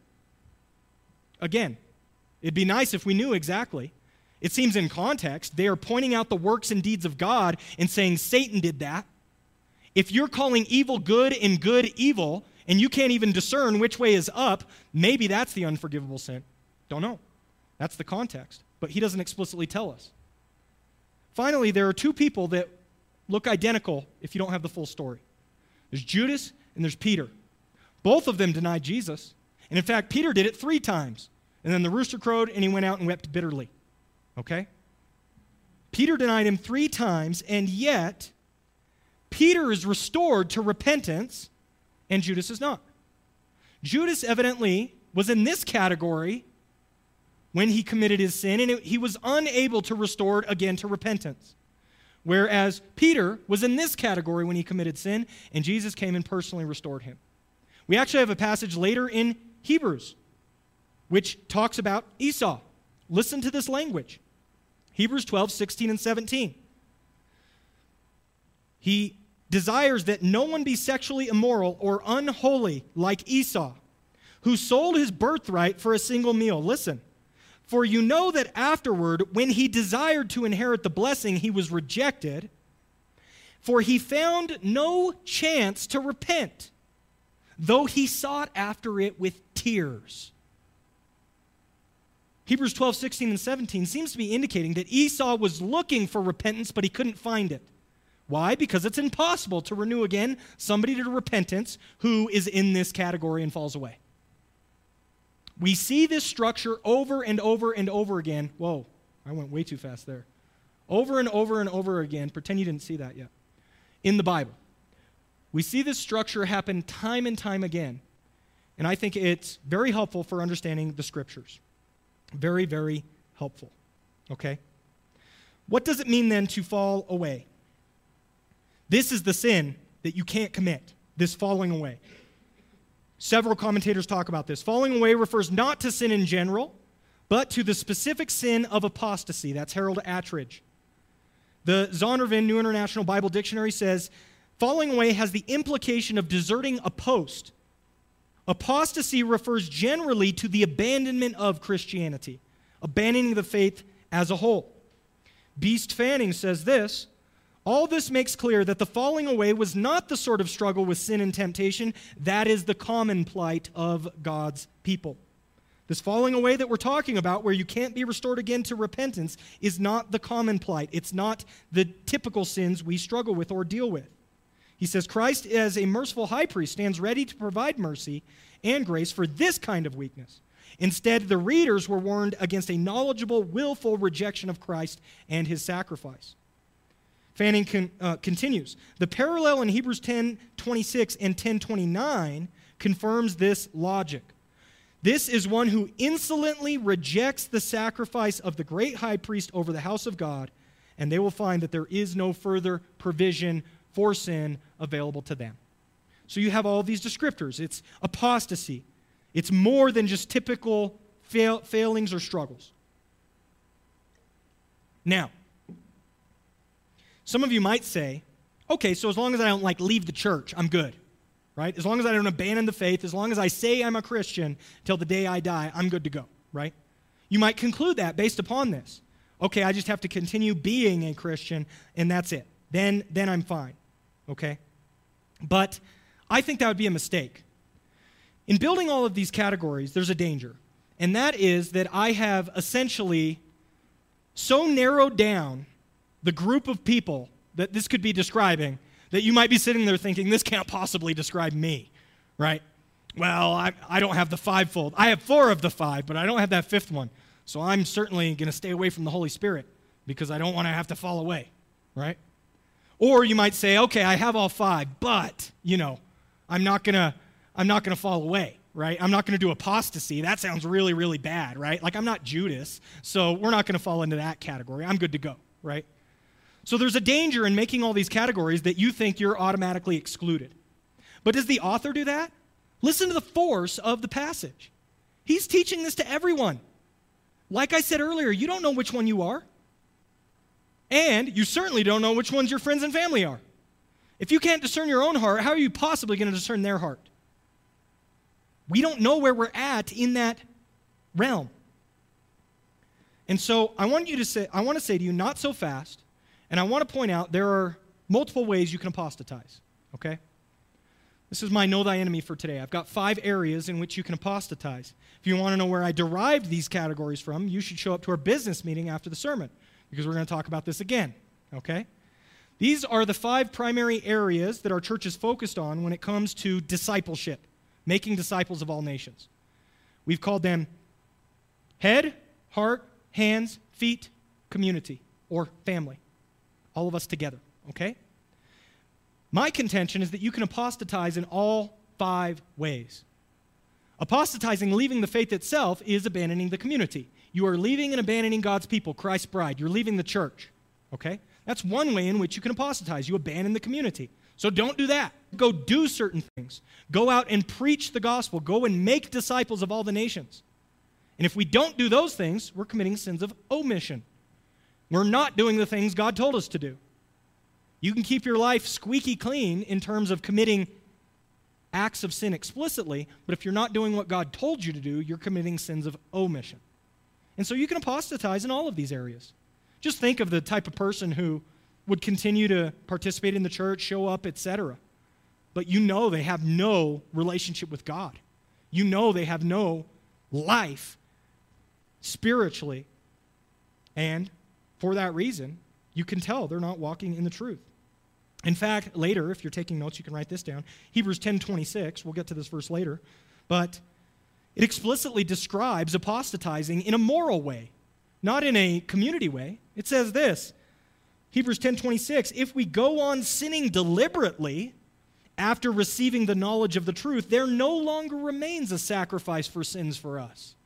Again, it'd be nice if we knew exactly. It seems in context, they are pointing out the works and deeds of God and saying Satan did that. If you're calling evil good and good evil, and you can't even discern which way is up, maybe that's the unforgivable sin. Don't know. That's the context. But he doesn't explicitly tell us. Finally, there are two people that look identical if you don't have the full story. There's Judas and there's Peter. Both of them denied Jesus. And in fact, Peter did it three times. And then the rooster crowed and he went out and wept bitterly. Okay? Peter denied him three times, and yet Peter is restored to repentance, and Judas is not. Judas evidently was in this category when he committed his sin, and it, he was unable to restore it again to repentance. Whereas Peter was in this category when he committed sin, and Jesus came and personally restored him. We actually have a passage later in Hebrews which talks about Esau. Listen to this language. Hebrews twelve, sixteen, and seventeen. He desires that no one be sexually immoral or unholy like Esau, who sold his birthright for a single meal. Listen, for you know that afterward, when he desired to inherit the blessing, he was rejected, for he found no chance to repent, though he sought after it with tears. Hebrews twelve, sixteen, and seventeen seems to be indicating that Esau was looking for repentance, but he couldn't find it. Why? Because it's impossible to renew again somebody to repentance who is in this category and falls away. We see this structure over and over and over again. Whoa, I went way too fast there. Over and over and over again. Pretend you didn't see that yet. In the Bible. We see this structure happen time and time again. And I think it's very helpful for understanding the Scriptures. Very, very helpful. Okay? What does it mean then to fall away? This is the sin that you can't commit, this falling away. Several commentators talk about this. Falling away refers not to sin in general, but to the specific sin of apostasy. That's Harold Attridge. The Zondervan New International Bible Dictionary says, falling away has the implication of deserting a post. Apostasy refers generally to the abandonment of Christianity, abandoning the faith as a whole. Beast Fanning says this, all this makes clear that the falling away was not the sort of struggle with sin and temptation that is the common plight of God's people. This falling away that we're talking about, where you can't be restored again to repentance, is not the common plight. It's not the typical sins we struggle with or deal with. He says, Christ, as a merciful high priest, stands ready to provide mercy and grace for this kind of weakness. Instead, the readers were warned against a knowledgeable, willful rejection of Christ and his sacrifice. Fanning con, uh, continues, the parallel in Hebrews ten twenty-six and ten twenty-nine confirms this logic. This is one who insolently rejects the sacrifice of the great high priest over the house of God, and they will find that there is no further provision for sin available to them. So you have all these descriptors. It's apostasy. It's more than just typical fail, failings or struggles. Now, some of you might say, okay, so as long as I don't like leave the church, I'm good, right? As long as I don't abandon the faith, as long as I say I'm a Christian till the day I die, I'm good to go, right? You might conclude that based upon this. Okay, I just have to continue being a Christian, and that's it. Then, then I'm fine, okay? But I think that would be a mistake. In building all of these categories, there's a danger, and that is that I have essentially so narrowed down the group of people that this could be describing, that you might be sitting there thinking, this can't possibly describe me, right? Well, I, I don't have the fivefold. I have four of the five, but I don't have that fifth one. So I'm certainly going to stay away from the Holy Spirit because I don't want to have to fall away, right? Or you might say, okay, I have all five, but, you know, I'm not going to I'm not going to fall away, right? I'm not going to do apostasy. That sounds really, really bad, right? Like, I'm not Judas, so we're not going to fall into that category. I'm good to go, right? So there's a danger in making all these categories that you think you're automatically excluded. But does the author do that? Listen to the force of the passage. He's teaching this to everyone. Like I said earlier, you don't know which one you are. And you certainly don't know which ones your friends and family are. If you can't discern your own heart, how are you possibly going to discern their heart? We don't know where we're at in that realm. And so I want you to say, I want to say to you, not so fast. And I want to point out there are multiple ways you can apostatize, okay? This is my Know Thy Enemy for today. I've got five areas in which you can apostatize. If you want to know where I derived these categories from, you should show up to our business meeting after the sermon, because we're going to talk about this again, okay? These are the five primary areas that our church is focused on when it comes to discipleship, making disciples of all nations. We've called them head, heart, hands, feet, community, or family. All of us together, okay? My contention is that you can apostatize in all five ways. Apostatizing, leaving the faith itself, is abandoning the community. You are leaving and abandoning God's people, Christ's bride. You're leaving the church, okay? That's one way in which you can apostatize. You abandon the community. So don't do that. Go do certain things. Go out and preach the gospel. Go and make disciples of all the nations. And if we don't do those things, we're committing sins of omission. We're not doing the things God told us to do. You can keep your life squeaky clean in terms of committing acts of sin explicitly, but if you're not doing what God told you to do, you're committing sins of omission. And so you can apostatize in all of these areas. Just think of the type of person who would continue to participate in the church, show up, et cetera. But you know they have no relationship with God. You know they have no life spiritually. And for that reason, you can tell they're not walking in the truth. In fact, later, if you're taking notes, you can write this down. Hebrews ten twenty-six, we'll get to this verse later, but it explicitly describes apostatizing in a moral way, not in a community way. It says this, Hebrews ten twenty-six, if we go on sinning deliberately after receiving the knowledge of the truth, there no longer remains a sacrifice for sins for us.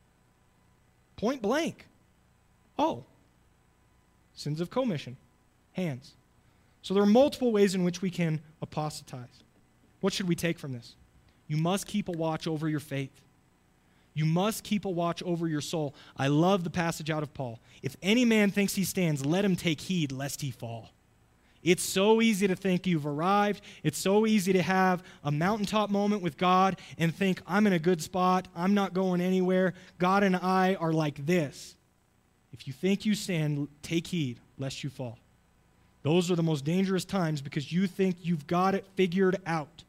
Point blank. Oh, sins of commission, hands. So there are multiple ways in which we can apostatize. What should we take from this? You must keep a watch over your faith. You must keep a watch over your soul. I love the passage out of Paul. If any man thinks he stands, let him take heed lest he fall. It's so easy to think you've arrived. It's so easy to have a mountaintop moment with God and think, I'm in a good spot. I'm not going anywhere. God and I are like this. If you think you stand, take heed lest you fall. Those are the most dangerous times because you think you've got it figured out.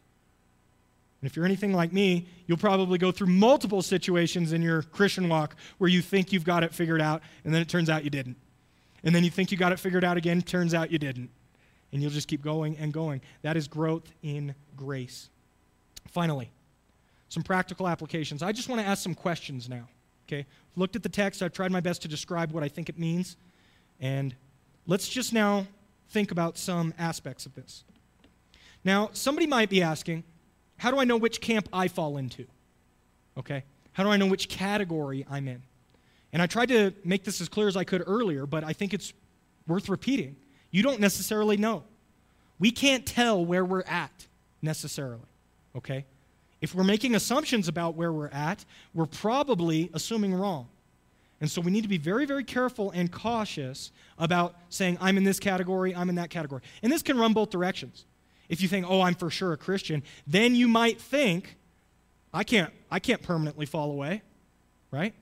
And if you're anything like me, you'll probably go through multiple situations in your Christian walk where you think you've got it figured out, and then it turns out you didn't. And then you think you got it figured out again, turns out you didn't. And you'll just keep going and going. That is growth in grace. Finally, some practical applications. I just want to ask some questions now. Okay? I've looked at the text. I've tried my best to describe what I think it means. And let's just now think about some aspects of this. Now, somebody might be asking, how do I know which camp I fall into? Okay? How do I know which category I'm in? And I tried to make this as clear as I could earlier, but I think it's worth repeating. You don't necessarily know. We can't tell where we're at necessarily, okay? If we're making assumptions about where we're at, we're probably assuming wrong. And so we need to be very, very careful and cautious about saying, I'm in this category, I'm in that category. And this can run both directions. If you think, oh, I'm for sure a Christian, then you might think, I can't, I can't permanently fall away, right?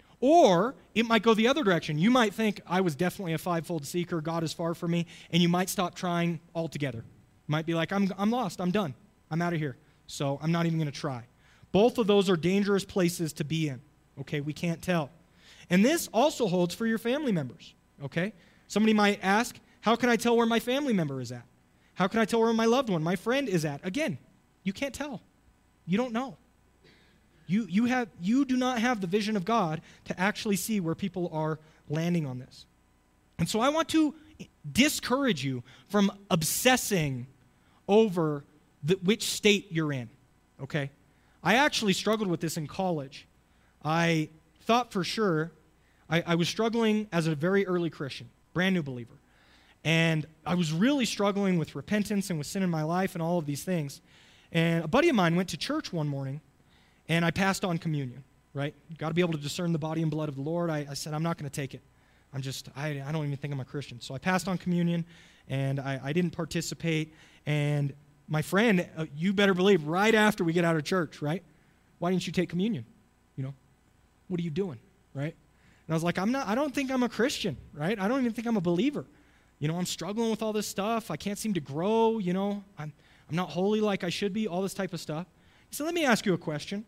Or it might go the other direction. You might think, I was definitely a fivefold seeker, God is far from me, and you might stop trying altogether. You might be like, I'm, I'm lost, I'm done, I'm out of here, so I'm not even going to try. Both of those are dangerous places to be in, okay? We can't tell. And this also holds for your family members, okay? Somebody might ask, how can I tell where my family member is at? How can I tell where my loved one, my friend is at? Again, you can't tell. You don't know. You, you, have, you do not have the vision of God to actually see where people are landing on this. And so I want to discourage you from obsessing over the, which state you're in, okay? I actually struggled with this in college. I thought for sure, I, I was struggling as a very early Christian, brand new believer. And I was really struggling with repentance and with sin in my life and all of these things. And a buddy of mine went to church one morning, and I passed on communion, right? Got to be able to discern the body and blood of the Lord. I, I said, I'm not going to take it. I'm just, I, I don't even think I'm a Christian. So I passed on communion, and I, I didn't participate. And my friend, uh, you better believe, right after we get out of church, right? Why didn't you take communion? You know, what are you doing, right? And I was like, I'm not, I don't think I'm a Christian, right? I don't even think I'm a believer. You know, I'm struggling with all this stuff. I can't seem to grow, you know. I'm, I'm not holy like I should be, all this type of stuff. He said, let me ask you a question.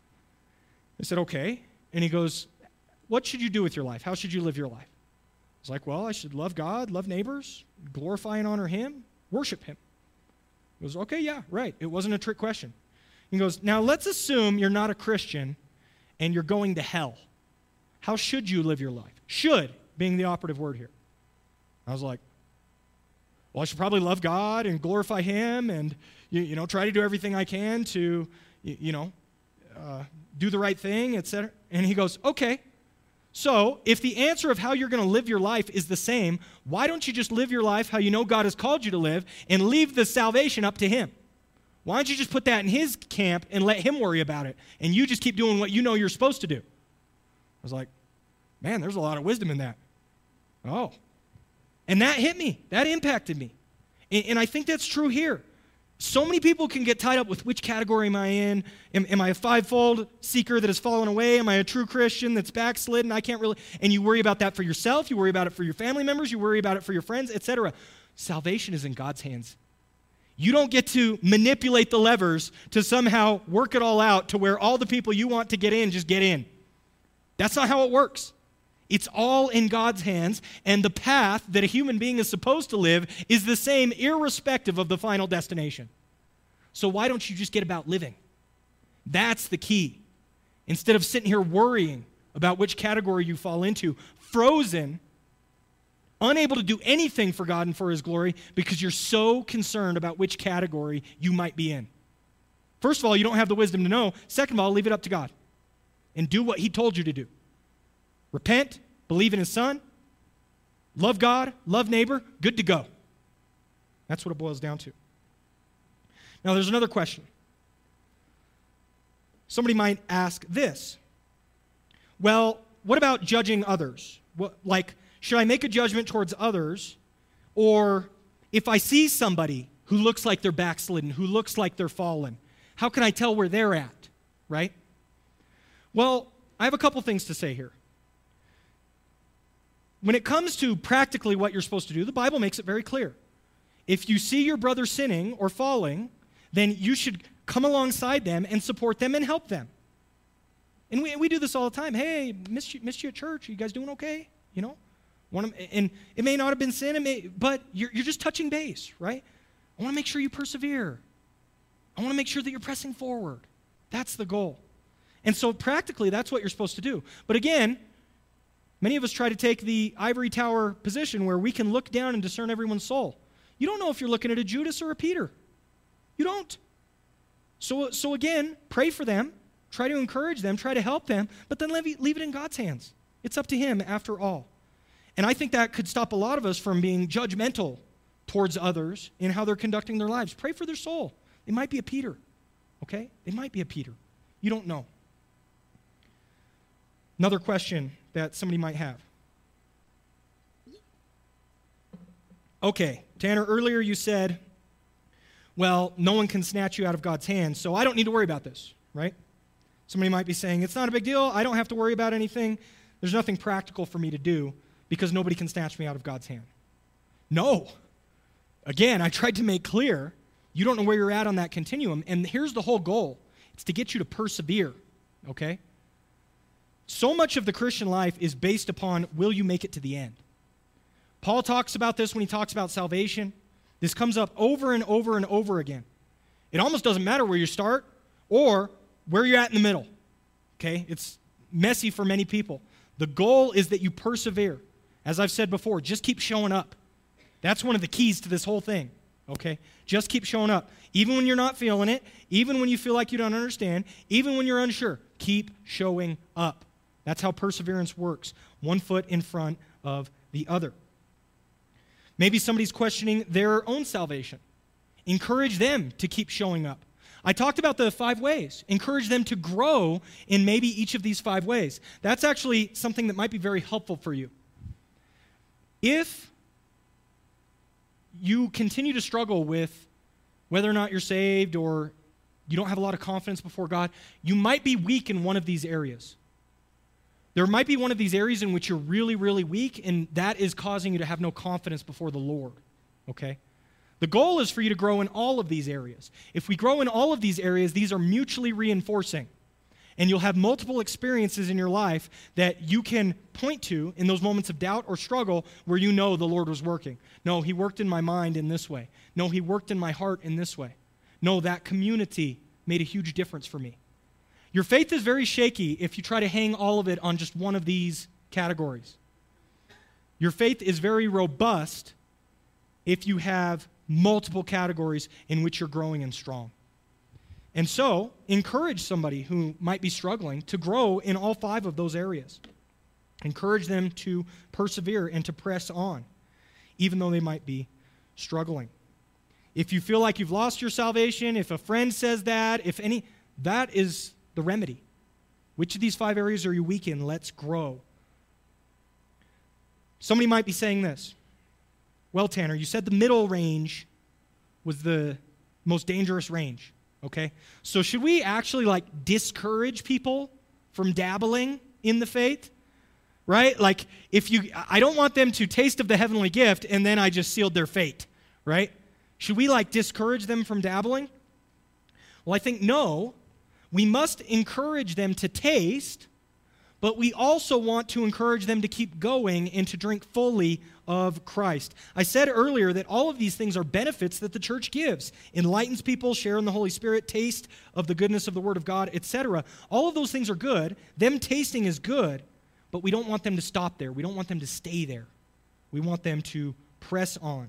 I said, okay. And he goes, what should you do with your life? How should you live your life? I was like, well, I should love God, love neighbors, glorify and honor Him, worship Him. He goes, okay, yeah, right. It wasn't a trick question. He goes, now let's assume you're not a Christian and you're going to hell. How should you live your life? Should being the operative word here. I was like, well, I should probably love God and glorify Him and, you, you know, try to do everything I can to, you, you know, uh, do the right thing, et cetera. And he goes, okay, so if the answer of how you're going to live your life is the same, why don't you just live your life how you know God has called you to live and leave the salvation up to Him? Why don't you just put that in His camp and let Him worry about it, and you just keep doing what you know you're supposed to do? I was like, man, there's a lot of wisdom in that. Oh. And that hit me. That impacted me. And, and I think that's true here. So many people can get tied up with which category am I in? Am, am I a fivefold seeker that has fallen away? Am I a true Christian that's backslidden? I can't really... And you worry about that for yourself. You worry about it for your family members. You worry about it for your friends, et cetera. Salvation is in God's hands. You don't get to manipulate the levers to somehow work it all out to where all the people you want to get in just get in. That's not how it works. It's all in God's hands, and the path that a human being is supposed to live is the same irrespective of the final destination. So why don't you just get about living? That's the key. Instead of sitting here worrying about which category you fall into, frozen, unable to do anything for God and for His glory because you're so concerned about which category you might be in. First of all, you don't have the wisdom to know. Second of all, leave it up to God and do what He told you to do. Repent, believe in His Son, love God, love neighbor, good to go. That's what it boils down to. Now, there's another question. Somebody might ask this. Well, what about judging others? What, like, should I make a judgment towards others? Or if I see somebody who looks like they're backslidden, who looks like they're fallen, how can I tell where they're at, right? Well, I have a couple things to say here. When it comes to practically what you're supposed to do, the Bible makes it very clear. If you see your brother sinning or falling, then you should come alongside them and support them and help them. And we, we do this all the time. Hey, missed you, missed you at church. Are you guys doing okay? You know? One, and it may not have been sin, it may, but you're, you're just touching base, right? I want to make sure you persevere. I want to make sure that you're pressing forward. That's the goal. And so practically, that's what you're supposed to do. But again, many of us try to take the ivory tower position where we can look down and discern everyone's soul. You don't know if you're looking at a Judas or a Peter. You don't. So, so again, pray for them, try to encourage them, try to help them, but then leave, leave it in God's hands. It's up to Him after all. And I think that could stop a lot of us from being judgmental towards others in how they're conducting their lives. Pray for their soul. They might be a Peter, okay? They might be a Peter. You don't know. Another question that somebody might have. Okay, Tanner, earlier you said, well, no one can snatch you out of God's hands, so I don't need to worry about this, right? Somebody might be saying, it's not a big deal. I don't have to worry about anything. There's nothing practical for me to do because nobody can snatch me out of God's hand. No. Again, I tried to make clear, you don't know where you're at on that continuum, and here's the whole goal. It's to get you to persevere, okay? So much of the Christian life is based upon, will you make it to the end? Paul talks about this when he talks about salvation. This comes up over and over and over again. It almost doesn't matter where you start or where you're at in the middle, okay? It's messy for many people. The goal is that you persevere. As I've said before, just keep showing up. That's one of the keys to this whole thing, okay? Just keep showing up. Even when you're not feeling it, even when you feel like you don't understand, even when you're unsure, keep showing up. That's how perseverance works, one foot in front of the other. Maybe somebody's questioning their own salvation. Encourage them to keep showing up. I talked about the five ways. Encourage them to grow in maybe each of these five ways. That's actually something that might be very helpful for you. If you continue to struggle with whether or not you're saved or you don't have a lot of confidence before God, you might be weak in one of these areas. There might be one of these areas in which you're really, really weak, and that is causing you to have no confidence before the Lord, okay? The goal is for you to grow in all of these areas. If we grow in all of these areas, these are mutually reinforcing, and you'll have multiple experiences in your life that you can point to in those moments of doubt or struggle where you know the Lord was working. No, He worked in my mind in this way. No, He worked in my heart in this way. No, that community made a huge difference for me. Your faith is very shaky if you try to hang all of it on just one of these categories. Your faith is very robust if you have multiple categories in which you're growing and strong. And so, encourage somebody who might be struggling to grow in all five of those areas. Encourage them to persevere and to press on, even though they might be struggling. If you feel like you've lost your salvation, if a friend says that, if any, that is the remedy. Which of these five areas are you weak in? Let's grow. Somebody might be saying this. Well, Tanner, you said the middle range was the most dangerous range, okay? So should we actually like discourage people from dabbling in the faith? Right? Like if you, I don't want them to taste of the heavenly gift and then I just sealed their fate, right? Should we like discourage them from dabbling? Well, I think no. We must encourage them to taste, but we also want to encourage them to keep going and to drink fully of Christ. I said earlier that all of these things are benefits that the church gives. Enlightens people, share in the Holy Spirit, taste of the goodness of the Word of God, et cetera. All of those things are good. Them tasting is good, but we don't want them to stop there. We don't want them to stay there. We want them to press on.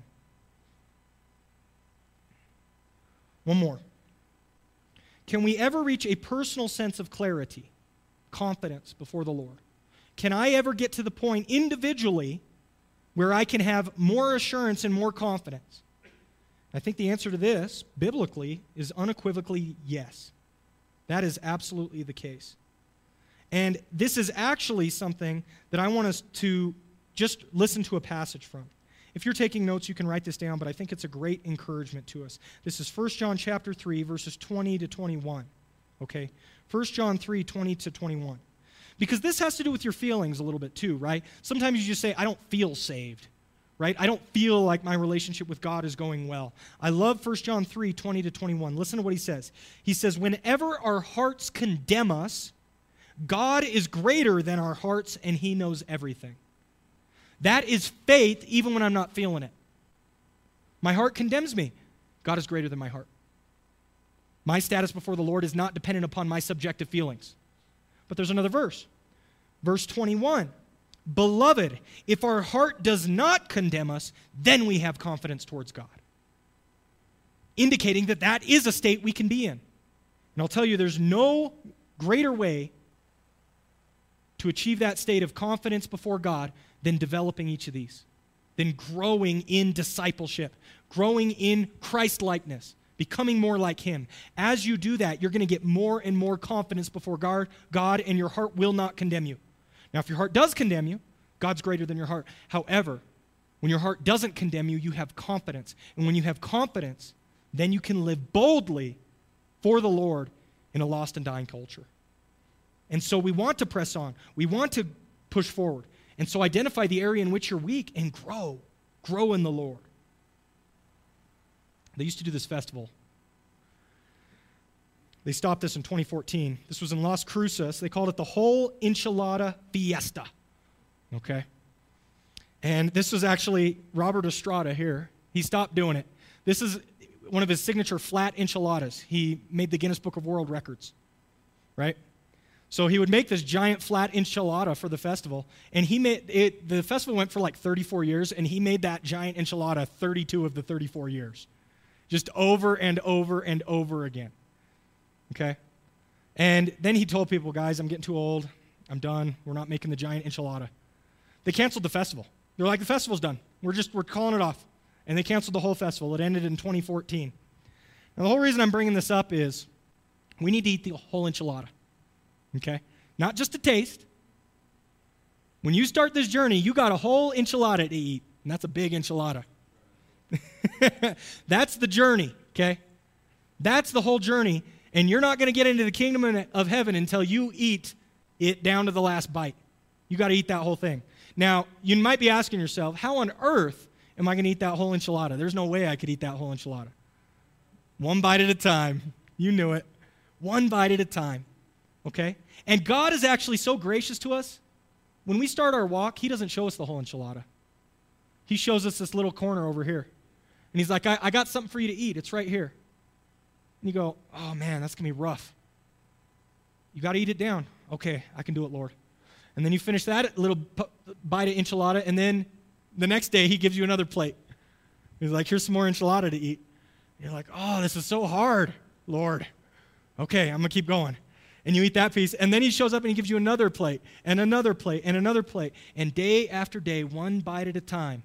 One more. Can we ever reach a personal sense of clarity, confidence before the Lord? Can I ever get to the point individually where I can have more assurance and more confidence? I think the answer to this, biblically, is unequivocally yes. That is absolutely the case. And this is actually something that I want us to just listen to a passage from. If you're taking notes, you can write this down, but I think it's a great encouragement to us. This is First John chapter three, verses twenty to twenty-one. Okay? First John three, twenty to twenty-one. Because this has to do with your feelings a little bit too, right? Sometimes you just say, I don't feel saved, right? I don't feel like my relationship with God is going well. I love First John three, twenty to twenty-one. Listen to what he says. He says, whenever our hearts condemn us, God is greater than our hearts and he knows everything. That is faith even when I'm not feeling it. My heart condemns me. God is greater than my heart. My status before the Lord is not dependent upon my subjective feelings. But there's another verse. Verse twenty-one. Beloved, if our heart does not condemn us, then we have confidence towards God. Indicating that that is a state we can be in. And I'll tell you, there's no greater way to achieve that state of confidence before God than developing each of these, than growing in discipleship, growing in Christ-likeness, becoming more like him. As you do that, you're going to get more and more confidence before God, God, and your heart will not condemn you. Now, if your heart does condemn you, God's greater than your heart. However, when your heart doesn't condemn you, you have confidence. And when you have confidence, then you can live boldly for the Lord in a lost and dying culture. And so we want to press on. We want to push forward. And so identify the area in which you're weak and grow. Grow in the Lord. They used to do this festival. They stopped this in twenty fourteen. This was in Las Cruces. They called it the Whole Enchilada Fiesta. Okay? And this was actually Robert Estrada here. He stopped doing it. This is one of his signature flat enchiladas. He made the Guinness Book of World Records. Right? So he would make this giant flat enchilada for the festival, and he made it. The festival went for like thirty-four years, and he made that giant enchilada thirty-two of the thirty-four years, just over and over and over again. Okay, and then he told people, guys, I'm getting too old. I'm done. We're not making the giant enchilada. They canceled the festival. They're like, the festival's done. We're just we're calling it off, and they canceled the whole festival. It ended in twenty fourteen. Now the whole reason I'm bringing this up is we need to eat the whole enchilada. Okay? Not just a taste. When you start this journey, you got a whole enchilada to eat, and that's a big enchilada. That's the journey, okay? That's the whole journey, and you're not going to get into the kingdom of heaven until you eat it down to the last bite. You got to eat that whole thing. Now, you might be asking yourself, how on earth am I going to eat that whole enchilada? There's no way I could eat that whole enchilada. One bite at a time. You knew it. One bite at a time. Okay? And God is actually so gracious to us. When we start our walk, he doesn't show us the whole enchilada. He shows us this little corner over here. And he's like, I, I got something for you to eat. It's right here. And you go, oh man, that's going to be rough. You got to eat it down. Okay, I can do it, Lord. And then you finish that little bite of enchilada, and then the next day he gives you another plate. He's like, here's some more enchilada to eat. And you're like, oh, this is so hard, Lord. Okay, I'm going to keep going. And you eat that piece, and then he shows up and he gives you another plate, and another plate, and another plate. And day after day, one bite at a time,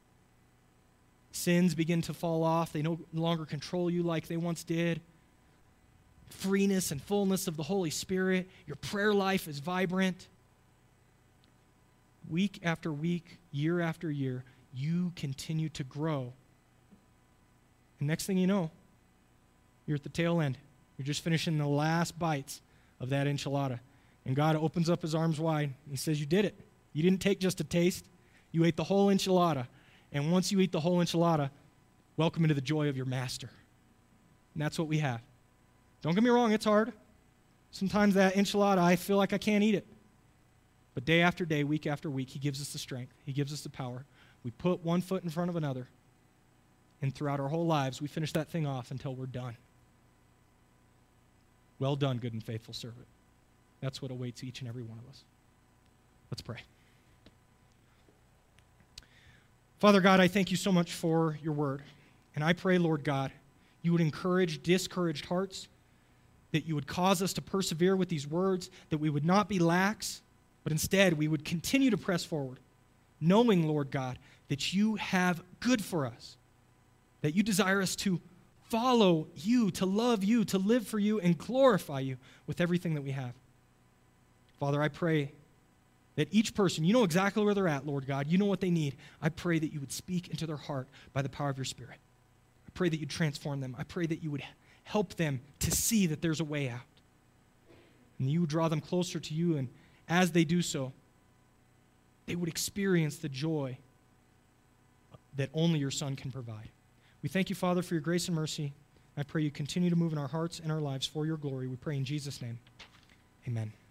sins begin to fall off. They no longer control you like they once did. Freeness and fullness of the Holy Spirit. Your prayer life is vibrant. week after week, year after year, you continue to grow. And next thing you know, you're at the tail end. You're just finishing the last bites of that enchilada. And God opens up his arms wide. He says, you did it. You didn't take just a taste. You ate the whole enchilada. And once you eat the whole enchilada, welcome into the joy of your master. And that's what we have. Don't get me wrong, it's hard. Sometimes that enchilada, I feel like I can't eat it. But day after day, week after week, he gives us the strength. He gives us the power. We put one foot in front of another. And throughout our whole lives, we finish that thing off until we're done. Well done, good and faithful servant. That's what awaits each and every one of us. Let's pray. Father God, I thank you so much for your word. And I pray, Lord God, you would encourage discouraged hearts, that you would cause us to persevere with these words, that we would not be lax, but instead we would continue to press forward, knowing, Lord God, that you have good for us, that you desire us to follow you, to love you, to live for you, and glorify you with everything that we have. Father, I pray that each person, you know exactly where they're at, Lord God. You know what they need. I pray that you would speak into their heart by the power of your Spirit. I pray that you'd transform them. I pray that you would help them to see that there's a way out. And you would draw them closer to you, and as they do so, they would experience the joy that only your Son can provide. We thank you, Father, for your grace and mercy. I pray you continue to move in our hearts and our lives for your glory. We pray in Jesus' name. Amen.